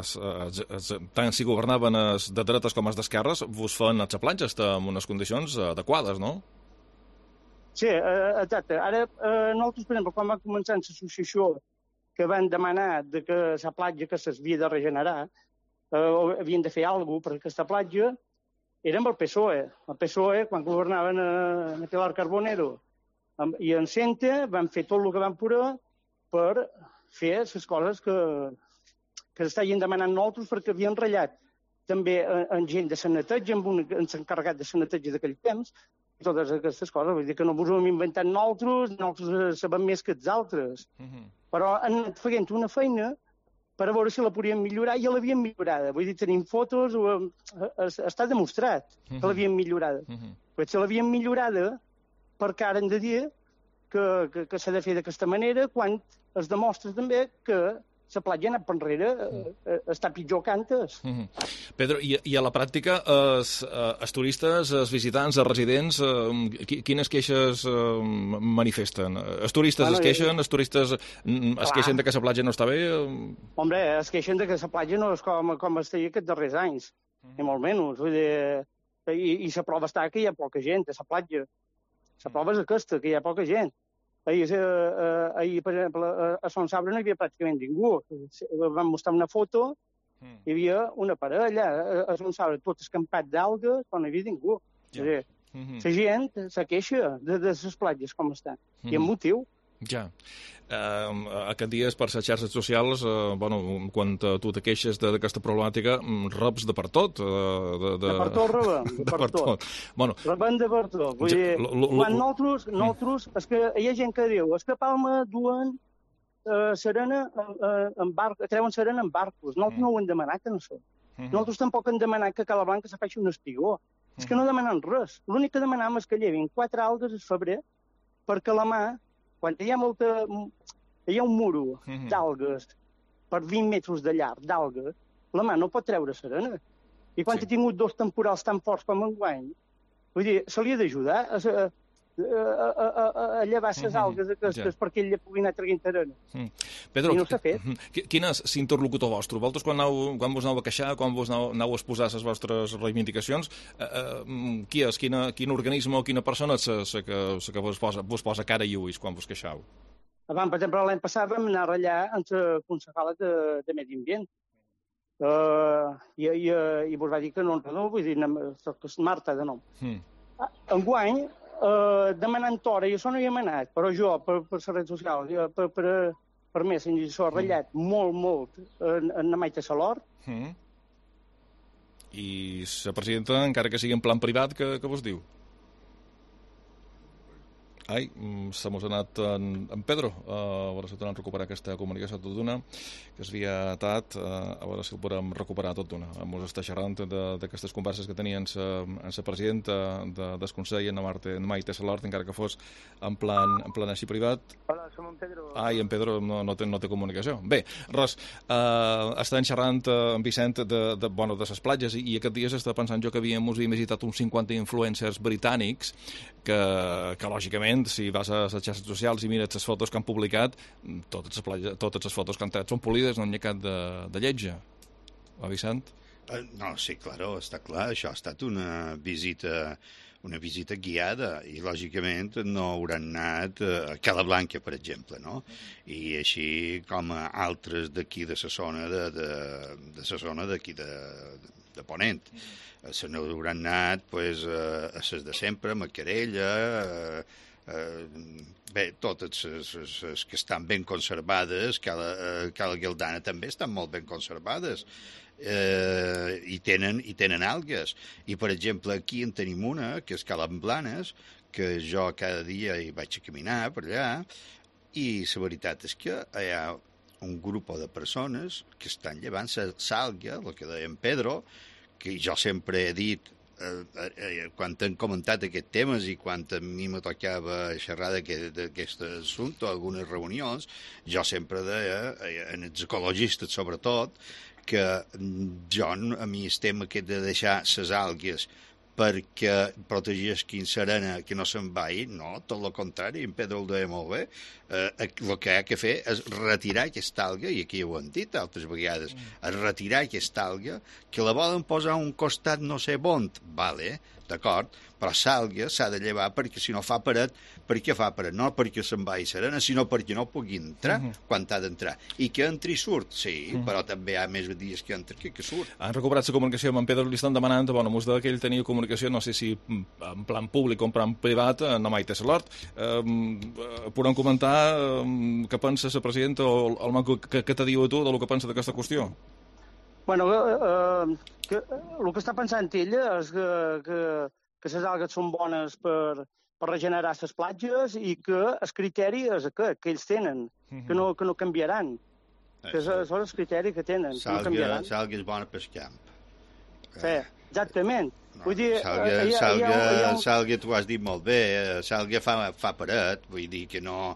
Speaker 3: tant si governaven de dretes com els d'esquerres, vos fan a la platja en unes condicions adequades, no?
Speaker 17: Sí, exacte. Ara, nosaltres, per exemple, quan va començar l'associació que van demanar que la platja que s'havia de regenerar, havien de fer alguna cosa per aquesta platja, era amb el PSOE. El PSOE, quan governaven a Pilar Carbonero i en Cente, van fer tot el que van poder per fer les coses que s'estaven demanant nosaltres perquè havien ratllat també en gent de saneteig, amb l'encarregat de saneteig d'aquell temps, i totes aquestes coses. Vull dir que no ens ho hem inventat nosaltres sabem més que els altres. Però han anat fent una feina per a veure si la podíem millorar, i l'havien millorada. Vull dir, tenim fotos, està demostrat que l'havien millorada. Però si l'havien millorada, perquè ara hem de dir que s'ha de fer d'aquesta manera, quan es demostra també que la platja ha anat per enrere, està pitjor que antes.
Speaker 3: Pedro, i a la pràctica, els turistes, els visitants, els residents, quines queixes manifesten? Els turistes es queixen? Els turistes es queixen que la platja no està bé?
Speaker 17: Home, es queixen que la platja no és com estaria aquests darrers anys, ni molt menys. Vull dir, i la prova està que hi ha poca gent a la platja. La prova és aquesta, que hi ha poca gent. Ahir, per exemple, a Son Sabre no hi havia pràcticament ningú. Vam mostrar una foto, hi havia una parella, a Son Sabre tot escampat d'algues, però no hi havia ningú. La gent se queixa de les platges com estan, i amb motiu.
Speaker 3: Ja. Aquests dies per les xarxes socials, quan tu te queixes d'aquesta problemàtica, reps de per tot.
Speaker 17: De per tot rebem, de per tot. Rebem de per tot. Vull dir, quan nosaltres, és que hi ha gent que diu, és que a Palma duen serena en barcos, treuen serena en barcos. Nosaltres no ho hem demanat, en això. Nosaltres tampoc hem demanat que a Cala Blanca se faci un espigó. És que no demanem res. L'únic que demanam és que llevin 4 algues al febrer, perquè la mà, quan hi ha un muro d'algues per 20 metres de llarg d'algues, la mà no pot treure serena. I quan ha tingut 2 temporals tan forts com enguany, vull dir, se li ha d'ajudar a llevar les algues aquestes perquè ell pugui anar traient serena.
Speaker 3: Pedro,
Speaker 17: i no s'ha fet.
Speaker 3: Quin és l'interlocutor vostre? Vosaltres, quan vos aneu a queixar, quan vos aneu a exposar les vostres reivindicacions, qui és? Quin organisme o quina persona és la que vos posa cara i ulls quan vos queixeu?
Speaker 17: Abans, per exemple, l'any passat vam anar a ratllar amb la concejala de Medi Ambient. I vos va dir que no, vull dir, Marta, de nom. Enguany, demanant hora, i això no hi hem anat, però jo, per les redes socials, per més, s'ho ha ratllat molt en la Maite Salor.
Speaker 3: I la presidenta, encara que sigui en plan privat, què vos diu? Ai, se mos ha anat en Pedro, a veure si tornem a recuperar aquesta comunicació tot d'una, que es havia atat, a veure si ho podem recuperar tot d'una. Mos està xerrant d'aquestes converses que tenien amb la presidenta del Consell, en Maite Salort, encara que fos en plan així privat.
Speaker 16: Hola, som en Pedro.
Speaker 3: Ai, en Pedro no té comunicació. Bé, res, estan xerrant amb Vicent de les platges, i aquest dia s'està pensant jo que havíem visitat uns 50 influencers britànics que lògicament, si vas a les xarxes socials i mires les fotos que han publicat, totes les fotos que han tret són polides, no n'hi ha cap de lletja. Va, Vicent?
Speaker 18: No, sí, claro, està clar. Això ha estat una visita guiada i, lògicament, no hauran anat a Cala Blanca, per exemple, no? I així com a altres d'aquí de la zona d'aquí de Ponent. Se n'hauran anat pues, a les de sempre, a Macarella, bé, totes les que estan ben conservades, Cala Guildana també estan molt ben conservades, i tenen algues. I, per exemple, aquí en tenim una, que és Calamblanes, que jo cada dia hi vaig a caminar per allà, i la veritat és que hi ha un grup de persones que estan llevant l'àlguia, el que deia en Pedro, que jo sempre he dit, quan hem comentat aquests temes i quan a mi me tocava xerrar d'aquest assumpte, algunes reunions, jo sempre deia, en els ecologistes sobretot, que a mi el tema aquest de deixar les àlgues perquè protegisquin l'arena que no se'n vagi, no, tot el contrari, en Pedro el deia molt bé, el que ha de fer és retirar aquesta àlga, i aquí ho han dit altres vegades, és retirar aquesta àlga, que la volen posar a un costat no sé on, vale, d'acord, però l'àlga s'ha de llevar perquè si no fa paret, per què fa paret? No perquè se'n vagi serena, sinó perquè no pugui entrar quan ha d'entrar. I que entri i surt, sí, però també hi ha més dies que entra que surt.
Speaker 3: Han recuperat la comunicació amb en Pedro, li estan demanant, bueno, mos deia que ell tenia comunicació, no sé si en plan públic o en plan privat, no mai té l'hort. Podem comentar què pensa la presidenta o el que te diu a tu del que pensa d'aquesta qüestió?
Speaker 17: Bueno, el que està pensant ella és que les algues són bones per regenerar les platges i que el criteri és aquest, que ells tenen, que no canviaran. Que és el criteri que tenen, que no canviaran.
Speaker 18: L'alga és bona pel camp.
Speaker 17: Sí, exactament. Vull dir,
Speaker 18: l'alga, tu has dit molt bé, l'alga fa paret, vull dir que no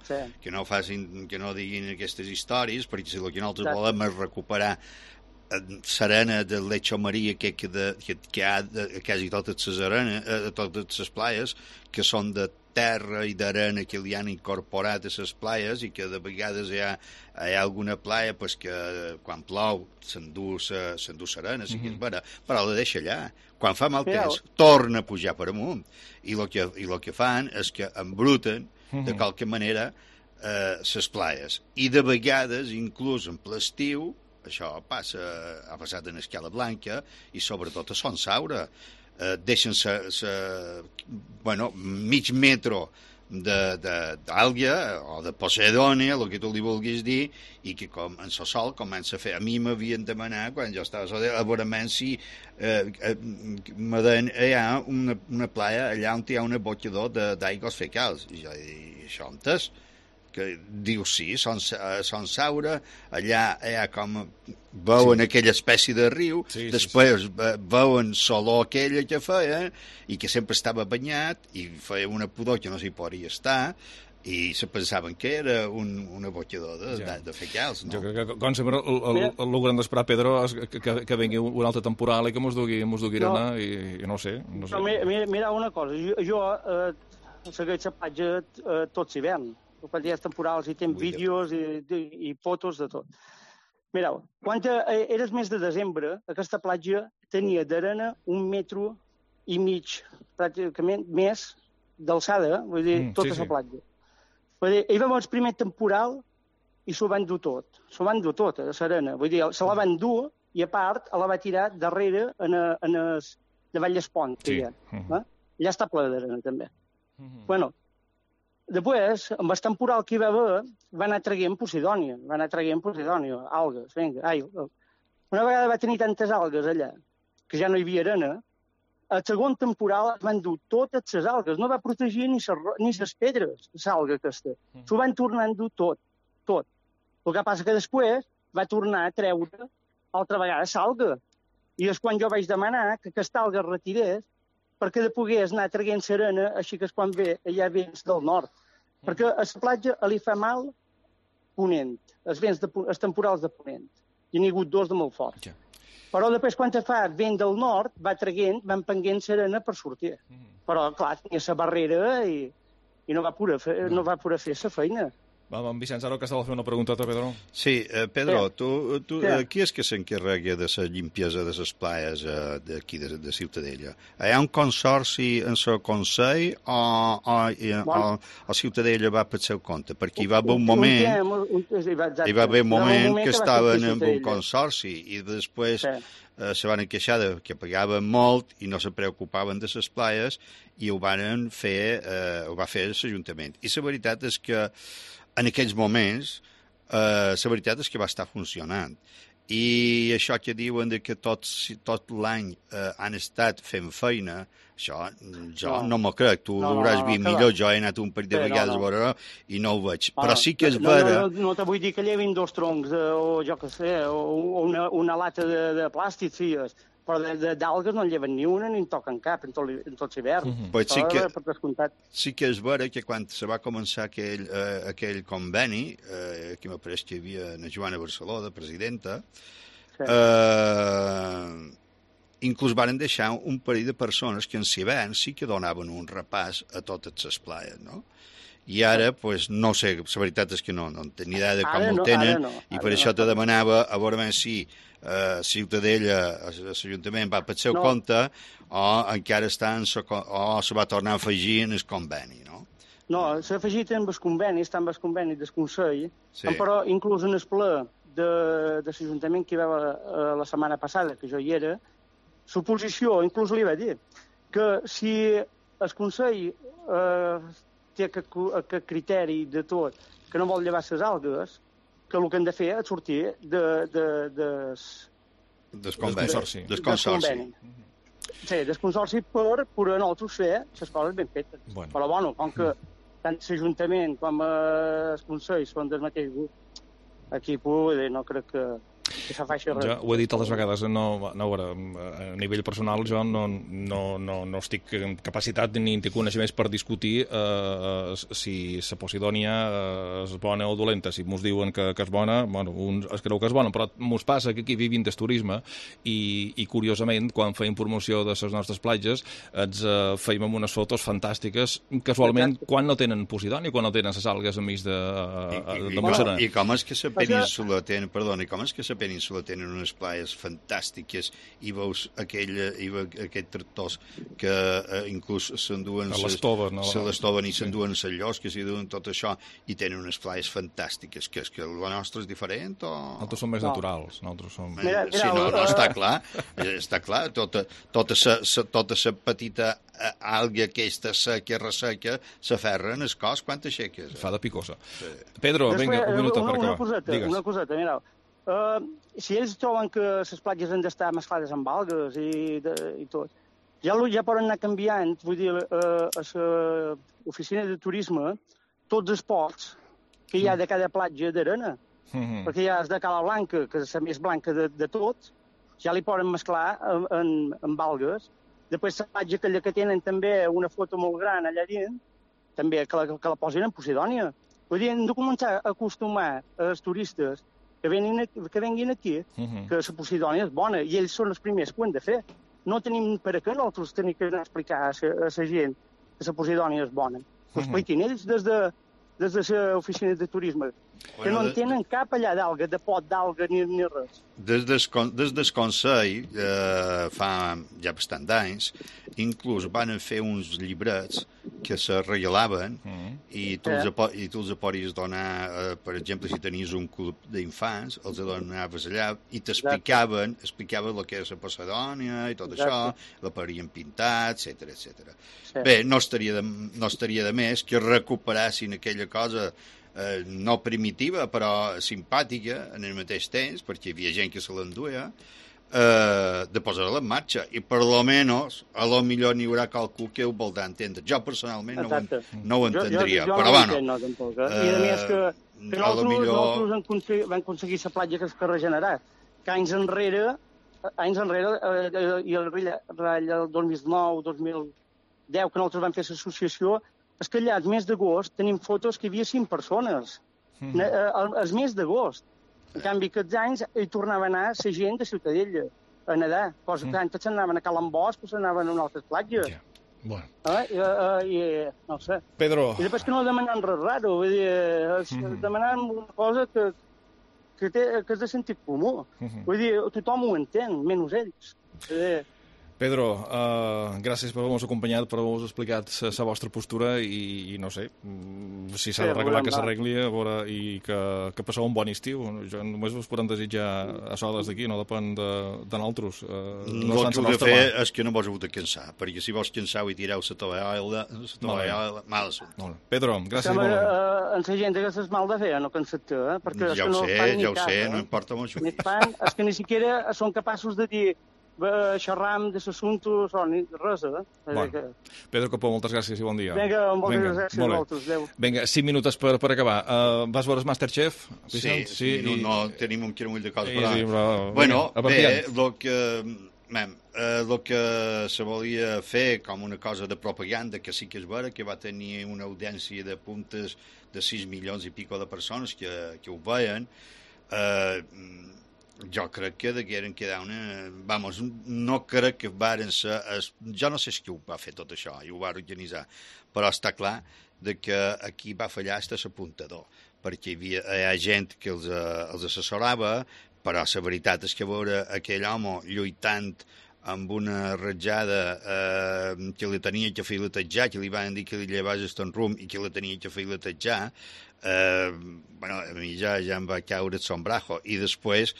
Speaker 18: diguin aquestes històries, perquè si el que nosaltres volem és recuperar l'arena del lecho marí que hi ha a quasi totes les arenes, totes les playes, que són de terra i d'arena que li han incorporat a les playes i que de vegades hi ha alguna playa pues, que quan plou s'endú l'arena, però la deixa allà. Quan fa mal temps, torna a pujar per amunt. I el que fan és que embruten de qualque manera les playes. I de vegades, inclús en l'estiu, això ha passat en Escala Blanca i sobretot a Son Saura. Deixen mig metro d'àlgia o de posidònia, el que tu li vulguis dir, i que com en el sol comença a fer. A mi m'havien demanat, quan jo estava a veurament, si me deien, hi ha una playa allà on hi ha un abocador d'aigües fecals. I jo dic, això on és? Que diu sí, Son Saura, allà hi ha com veuen aquella espècie de riu, després veuen l'olor aquella que feia i que sempre estava banyat i feia una pudor que no s'hi podria estar i se pensaven que era un abocador de fecals. No?
Speaker 3: Jo crec que, com sempre, el que hem d'esperar, Pedro, és que vingui un altre temporal i que mos dugui arena i no sé.
Speaker 17: Mira una cosa, jo segueixo la platja tot l'hivern. Quan hi ha temporals i tens vídeos i fotos de tot. Mireu, quan era el mes de desembre, aquesta platja tenia d'arena 1,5 metres, pràcticament més d'alçada, vull dir, tota la platja. Vull dir, hi va haver el primer temporal i s'ho van dur tot. S'ho van dur tot, a l'arena. Vull dir, se la van dur i, a part, la va tirar darrere davall el pont que hi ha. Allà està ple d'arena, també. Bueno, després, amb el temporal que hi va haver, va anar traient Posidònia, algues, vinga. Una vegada va tenir tantes algues allà, que ja no hi havia arena, al segon temporal es van dur totes les algues, no va protegir ni les pedres, l'alga aquesta. S'ho van tornar a endur tot. El que passa que després va tornar a treure altra vegada l'alga. I és quan jo vaig demanar que aquesta alga es retirés perquè de pogués anar traient serena, així que és quan ve allà vents del nord. Perquè a la platja li fa mal ponent, els temporals de ponent. Hi n'hi ha hagut 2 de molt forts. Però després, quan fa vent del nord, va empenguent serena per sortir. Però, clar, tenia la barrera i no va poder fer la feina.
Speaker 3: En Vicenç, ara que estava fent una pregunteta, Pedro.
Speaker 18: Sí, Pedro, qui és que s'encarrega de la limpiesa de les playes d'aquí, de Ciutadella? Hi ha un consorci en el Consell o Ciutadella va per seu compte? Perquè hi va haver un moment que estaven en un consorci i després se van queixar que pagaven molt i no se preocupaven de les playes i ho va fer l'Ajuntament. I la veritat és que en aquells moments, la veritat és que va estar funcionant. I això que diuen de que tot l'any han estat fent feina, això jo no m'ho crec. Tu hauràs vist millor, jo he anat un parell de vegades a veure i no ho veig. Però sí que és vera...
Speaker 17: No te vull dir que llevin 2 troncs, o jo què sé, o una lata de plàstic, fies. Però d'algues no en lleven ni una ni en toquen cap en tot l'hivern.
Speaker 18: Sí que és vera que quan se va començar aquell conveni, aquí m'apareix que hi havia la Joana Barceló, de presidenta, inclús varen deixar un parell de persones que en l'hivern sí que donaven un repàs a totes les playes, no? I ara, doncs, no sé, la veritat és que no en tenia idea de com ho tenen, i per això te demanava a veure si Ciutadella, l'Ajuntament, va pel seu compte, o encara o se va tornar a afegir en el conveni, no?
Speaker 17: No, s'ha afegit en el conveni, està en el conveni del Consell, però inclús en el ple de l'Ajuntament que hi va la setmana passada, que jo hi era, l'oposició inclús li va dir que si el Consell té aquest criteri de tot, que no vol llevar les algues, que el que hem de fer és sortir
Speaker 18: del consorci.
Speaker 17: Sí, del consorci per poder nosaltres fer les coses ben fetes. Però, bueno, com que tant l'Ajuntament com el Consell són del mateix grup, aquí no crec que s'ha faci res.
Speaker 3: Jo ho he dit altres vegades, a nivell personal jo no estic en capacitat ni en tinc coneixements per discutir si la Posidònia és bona o dolenta. Si mos diuen que és bona, bueno, uns es creu que és bona, però mos passa que aquí vivim del turisme i curiosament, quan feim promoció de les nostres platges, ens feim amb unes fotos fantàstiques, casualment, quan no tenen Posidònia, quan no tenen les algues enmig de Montserrat.
Speaker 18: I com és que la península tenen unes playes fantàstiques i veus aquests tractors que inclús s'enduen
Speaker 3: les toven
Speaker 18: i s'enduen les llosques i duen tot això i tenen unes playes fantàstiques. Que és que la nostra és diferent o...
Speaker 3: Nosaltres som més naturals.
Speaker 18: Sí, no, està clar. Tota la petita alga aquesta seca, resseca, s'aferra en el cos quan t'aixeques.
Speaker 3: Fa de picosa. Pedro, vinga, un minut per acabar.
Speaker 17: Una coseta, mira. Si ells troben que les platges han d'estar mesclades amb algues i tot, ja poden anar canviant, vull dir, a l'oficina de turisme, tots els pots que hi ha de cada platja d'arena, perquè hi ha de Cala Blanca, que és la més blanca de tot, ja li poden mesclar amb algues. Després la platja aquella que tenen també una foto molt gran allà dins, també que la posin en Posidònia. Vull dir, hem de començar a acostumar els turistes que venguin aquí, que la Posidònia és bona, i ells són els primers que ho han de fer. No tenim per què nosaltres tenim que explicar a la gent que la Posidònia és bona. Ho expliquin ells des de l'oficina de turisme, que no en tenen cap allà d'alga, de pot d'alga ni res.
Speaker 18: Des del Consell, fa ja bastant d'anys, inclús van fer uns llibrets que se regalaven i tu els podries donar, per exemple, si tenies un club d'infants, els donaves allà i t'explicaven el que és la Posidònia i tot això, la podrien pintar, etc. Bé, no estaria de més que recuperassin aquella cosa no primitiva, però simpàtica en el mateix temps, perquè hi havia gent que se l'enduia, de posar-la en marxa. I per lo menos, a lo millor n'hi haurà qualcú que ho voldrà entendre. Jo personalment no ho entendria, però bueno.
Speaker 17: I a més que nosaltres vam aconseguir la platja que es regenerat, que anys enrere, i el 2009, 2010, que nosaltres vam fer l'associació, és que allà, al mes d'agost, tenim fotos que hi havia 5 persones. Al mes d'agost. En canvi, aquests anys hi tornava a anar la gent de Ciutadella a nedar. Cosa que antes s'anaven a Calambós, que s'anaven a una altra platja.
Speaker 3: Bueno.
Speaker 17: No sé.
Speaker 3: Pedro.
Speaker 17: I després que no demanen res raro, vull dir, demanen una cosa que és de sentit comú. Vull dir, tothom ho entén, menys ells.
Speaker 3: Pedro, gràcies per haver-nos acompanyat, per haver-nos explicat la vostra postura i no sé, si s'ha d'arreglar que s'arregli, a veure, i que passeu un bon estiu. Jo només us podem desitjar això des d'aquí, no depèn de nosaltres.
Speaker 18: El que heu de fer és que no vos heu de cansar, perquè si vos canseu i tireu la tovallola, mal assumpte.
Speaker 3: Pedro, gràcies.
Speaker 17: En la gent que s'és mal de fer, no cansat-te, perquè
Speaker 18: ja ho sé, no importa molt.
Speaker 17: És que ni siquiera són capaços de dir xerram de l'assumptes o res,
Speaker 3: Pedro Copó, moltes gràcies i bon dia.
Speaker 17: Vinga, moltes gràcies a vosaltres.
Speaker 3: Vinga, 5 minuts per acabar. Vas veure Masterchef?
Speaker 18: Sí, no tenim un quiromull de coses,
Speaker 3: però...
Speaker 18: Bueno, bé, el que se volia fer com una cosa de propaganda, que sí que és vera, que va tenir una audiència de puntes de 6 milions i pico de persones que ho veien, jo crec que degueren quedar una... Vamos, no crec que varen ser... Jo no sé qui ho va fer tot això i ho va organitzar, però està clar que aquí va fallar hasta l'apuntador, perquè hi ha gent que els assessorava, però la veritat és que veure aquell home lluitant amb una ratjada que li tenia que filetejar, que li van dir que li llevés el rum i que la tenia que filetejar, bueno, a mi ja em va caure el sombrajo. I després,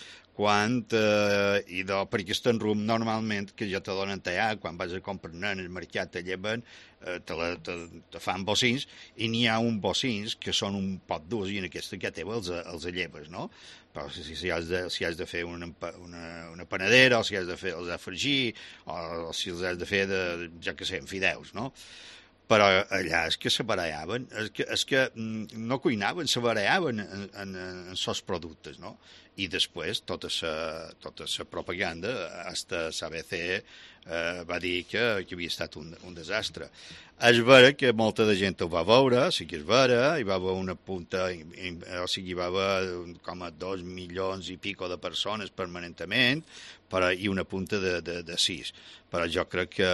Speaker 18: perquè el rum normalment, que ja te donen tallar, quan vas a comprar en el mercat te lleven, te fan bocins, i n'hi ha un bocins que són un pot durs, i en aquesta que teva els lleves, no? Però si has de fer una panadera, o si has de fer els de fregir, o si els has de fer jo què sé, en fideus, no? Però allà és que se barallaven, és que no cuinaven, se barallaven en els productes, no? I després tota la propaganda, hasta l'ABC va dir que havia estat un desastre. És vera que molta de gent ho va veure, sí que és vera, hi va haver una punta, o sigui, hi va haver com a 2 milions i pico de persones permanentment, i una punta de 6. Però jo crec que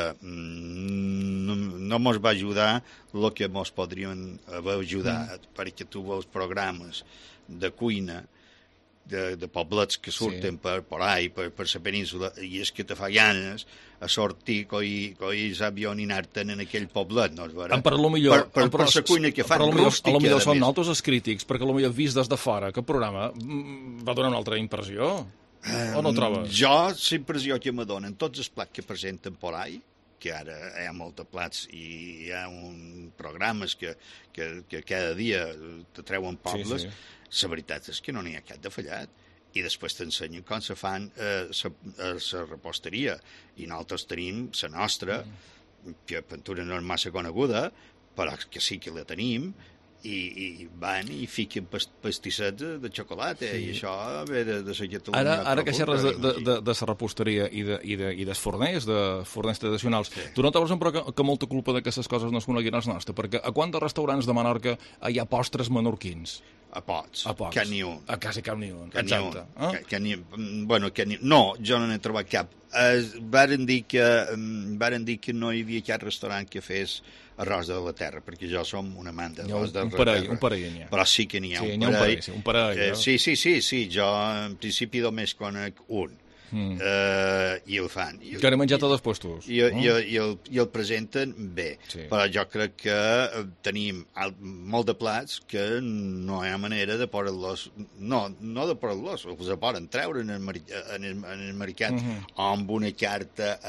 Speaker 18: no ens va ajudar el que ens podrien haver ajudat, perquè tu veus programes de cuina, de poblets que surten per ahí, per la península, i és que te fa ganes a sortir, coir l'avió i anar-te'n en aquell poblet, no és vera?
Speaker 3: Per la
Speaker 18: cuina que fan rústica.
Speaker 3: Potser són nosaltres els crítics, perquè potser vist des de fora que el programa va donar una altra impressió, o no trobes?
Speaker 18: Jo, la impressió que me donen tots els plats que presenten per ahí, que ara hi ha molts plats i hi ha programes que cada dia te treuen pobles, la veritat és que no n'hi ha cap de fallat. I després t'ensenyen com se fan la reposteria. I nosaltres tenim la nostra, que pintura no és massa coneguda, però que sí que la tenim, i van i fiquen pastissets de xocolata, i això ve de la Catalunya.
Speaker 3: Ara que xerres de la reposteria i dels forners tradicionals, tu no trobes que molta culpa de que aquestes coses no es coneguin els nostres? Perquè a quants restaurants de Menorca hi ha postres menorquins?
Speaker 18: A pocs. Cap ni un.
Speaker 3: A quasi cap ni un, exacte.
Speaker 18: Bueno, no, jo no n'he trobat cap. Varen dir que no hi havia cap restaurant que fes arròs de la terra, perquè jo som un amant d'arròs de la terra.
Speaker 3: Un parell n'hi ha.
Speaker 18: Però sí que n'hi ha un parell. Sí, jo en principi només conec un. I el fan.
Speaker 3: Que han menjat a dos puestos.
Speaker 18: I el presenten bé. Però jo crec que tenim molt de plats que no hi ha manera de posar-los... No de posar-los, els poden treure en el mercat amb una carta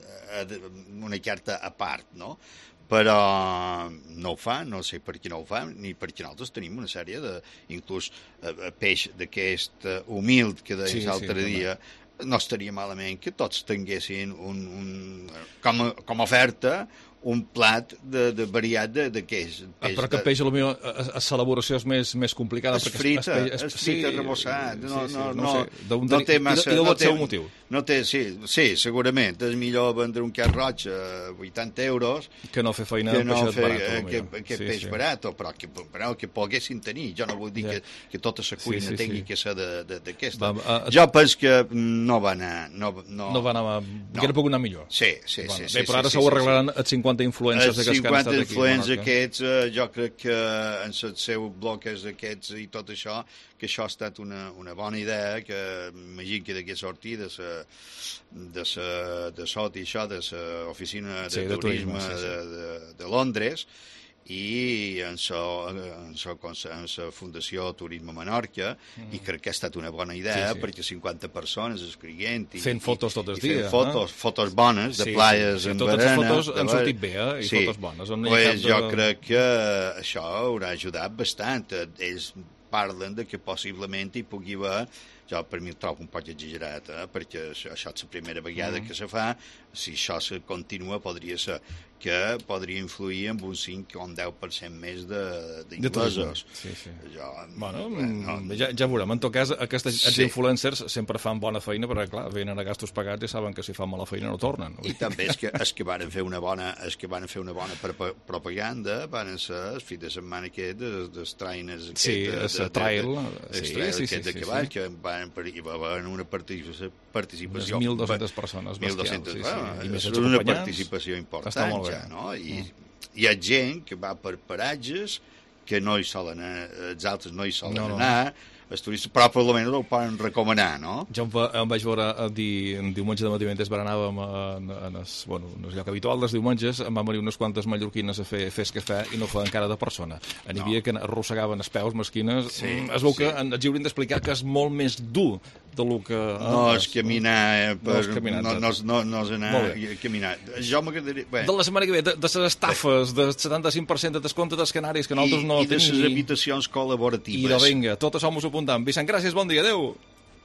Speaker 18: a part, no? Però no ho fan, no sé per què no ho fan, ni perquè nosaltres tenim una sèrie de... Inclús peix d'aquest humil que deies l'altre dia, no estaria malament que tots tinguessin com a oferta un plat de variat de queix.
Speaker 3: Però que peix, l'elaboració és més complicada.
Speaker 18: És frita, rebossat.
Speaker 3: No té massa... I del seu motiu?
Speaker 18: Sí, segurament. És millor vendre un carn roig a 80 euros
Speaker 3: que no fer feina amb
Speaker 18: peix peix barat, però que poguessin tenir. Jo no vull dir que tota la cuina tingui que ser d'aquesta. Jo penso que no va anar...
Speaker 3: No va anar... Que era pogut anar millor.
Speaker 18: Sí.
Speaker 3: Bé, però ara s'ho arreglaran el 50 influencers que han estat aquí a Menorca.
Speaker 18: Els 50 influencers aquests, jo crec que en els seus blocs aquests i tot això, que això ha estat una bona idea, que m'imagino que d'aquí sortir de SOT i això, de l'oficina de turisme de Londres, i en la Fundació Turisme Menorca, i crec que ha estat una bona idea, perquè 50 persones escrivint
Speaker 3: fent fotos tot el dia,
Speaker 18: fotos bones de playes en
Speaker 3: totes
Speaker 18: Barana.
Speaker 3: les fotos han sortit bé, i fotos bones.
Speaker 18: Pues jo crec que això haurà ajudat bastant. Ells parlen de que possiblement hi pugui haver, jo per mi ho trobo un poc exagerat, perquè això és la primera vegada que se fa. Si això se continua, podria ser que podria influir en un 5 o un 10% més d'inglesos.
Speaker 3: Ja veurem. En tot cas, aquests influencers sempre fan bona feina, perquè, clar, venen a gastos pagats i saben que si fan mala feina no tornen.
Speaker 18: I també és que van fer una bona propaganda, van ser el fi de setmana aquest dels trainers
Speaker 3: aquest
Speaker 18: de cavall, que van haver una participació.
Speaker 3: Unes 1.200 persones, bestials.
Speaker 18: És una participació important, ja, no? I hi ha gent que va per paratges que no hi solen anar, els altres no hi solen anar, els turistes, però per almenys ho poden recomanar, no?
Speaker 3: Jo em vaig veure diumenge de matí mentre anàvem en el lloc habitual dels diumenges, em van venir unes quantes mallorquines a fer cafè i no feien cara de persona. N'hi havia que arrossegaven els peus, mesquines. Es veu que ens haurien d'explicar que és molt més dur del que...
Speaker 18: No és caminar, no és anar a caminar. Jo m'agradaria...
Speaker 3: De la setmana que ve, de les estafes, del 75% de descompte dels canaris, que nosaltres no tenim...
Speaker 18: I de les habitacions col·laboratives.
Speaker 3: I de vinga, tot això m'ho apuntam. Vicent, gràcies, bon dia, adeu.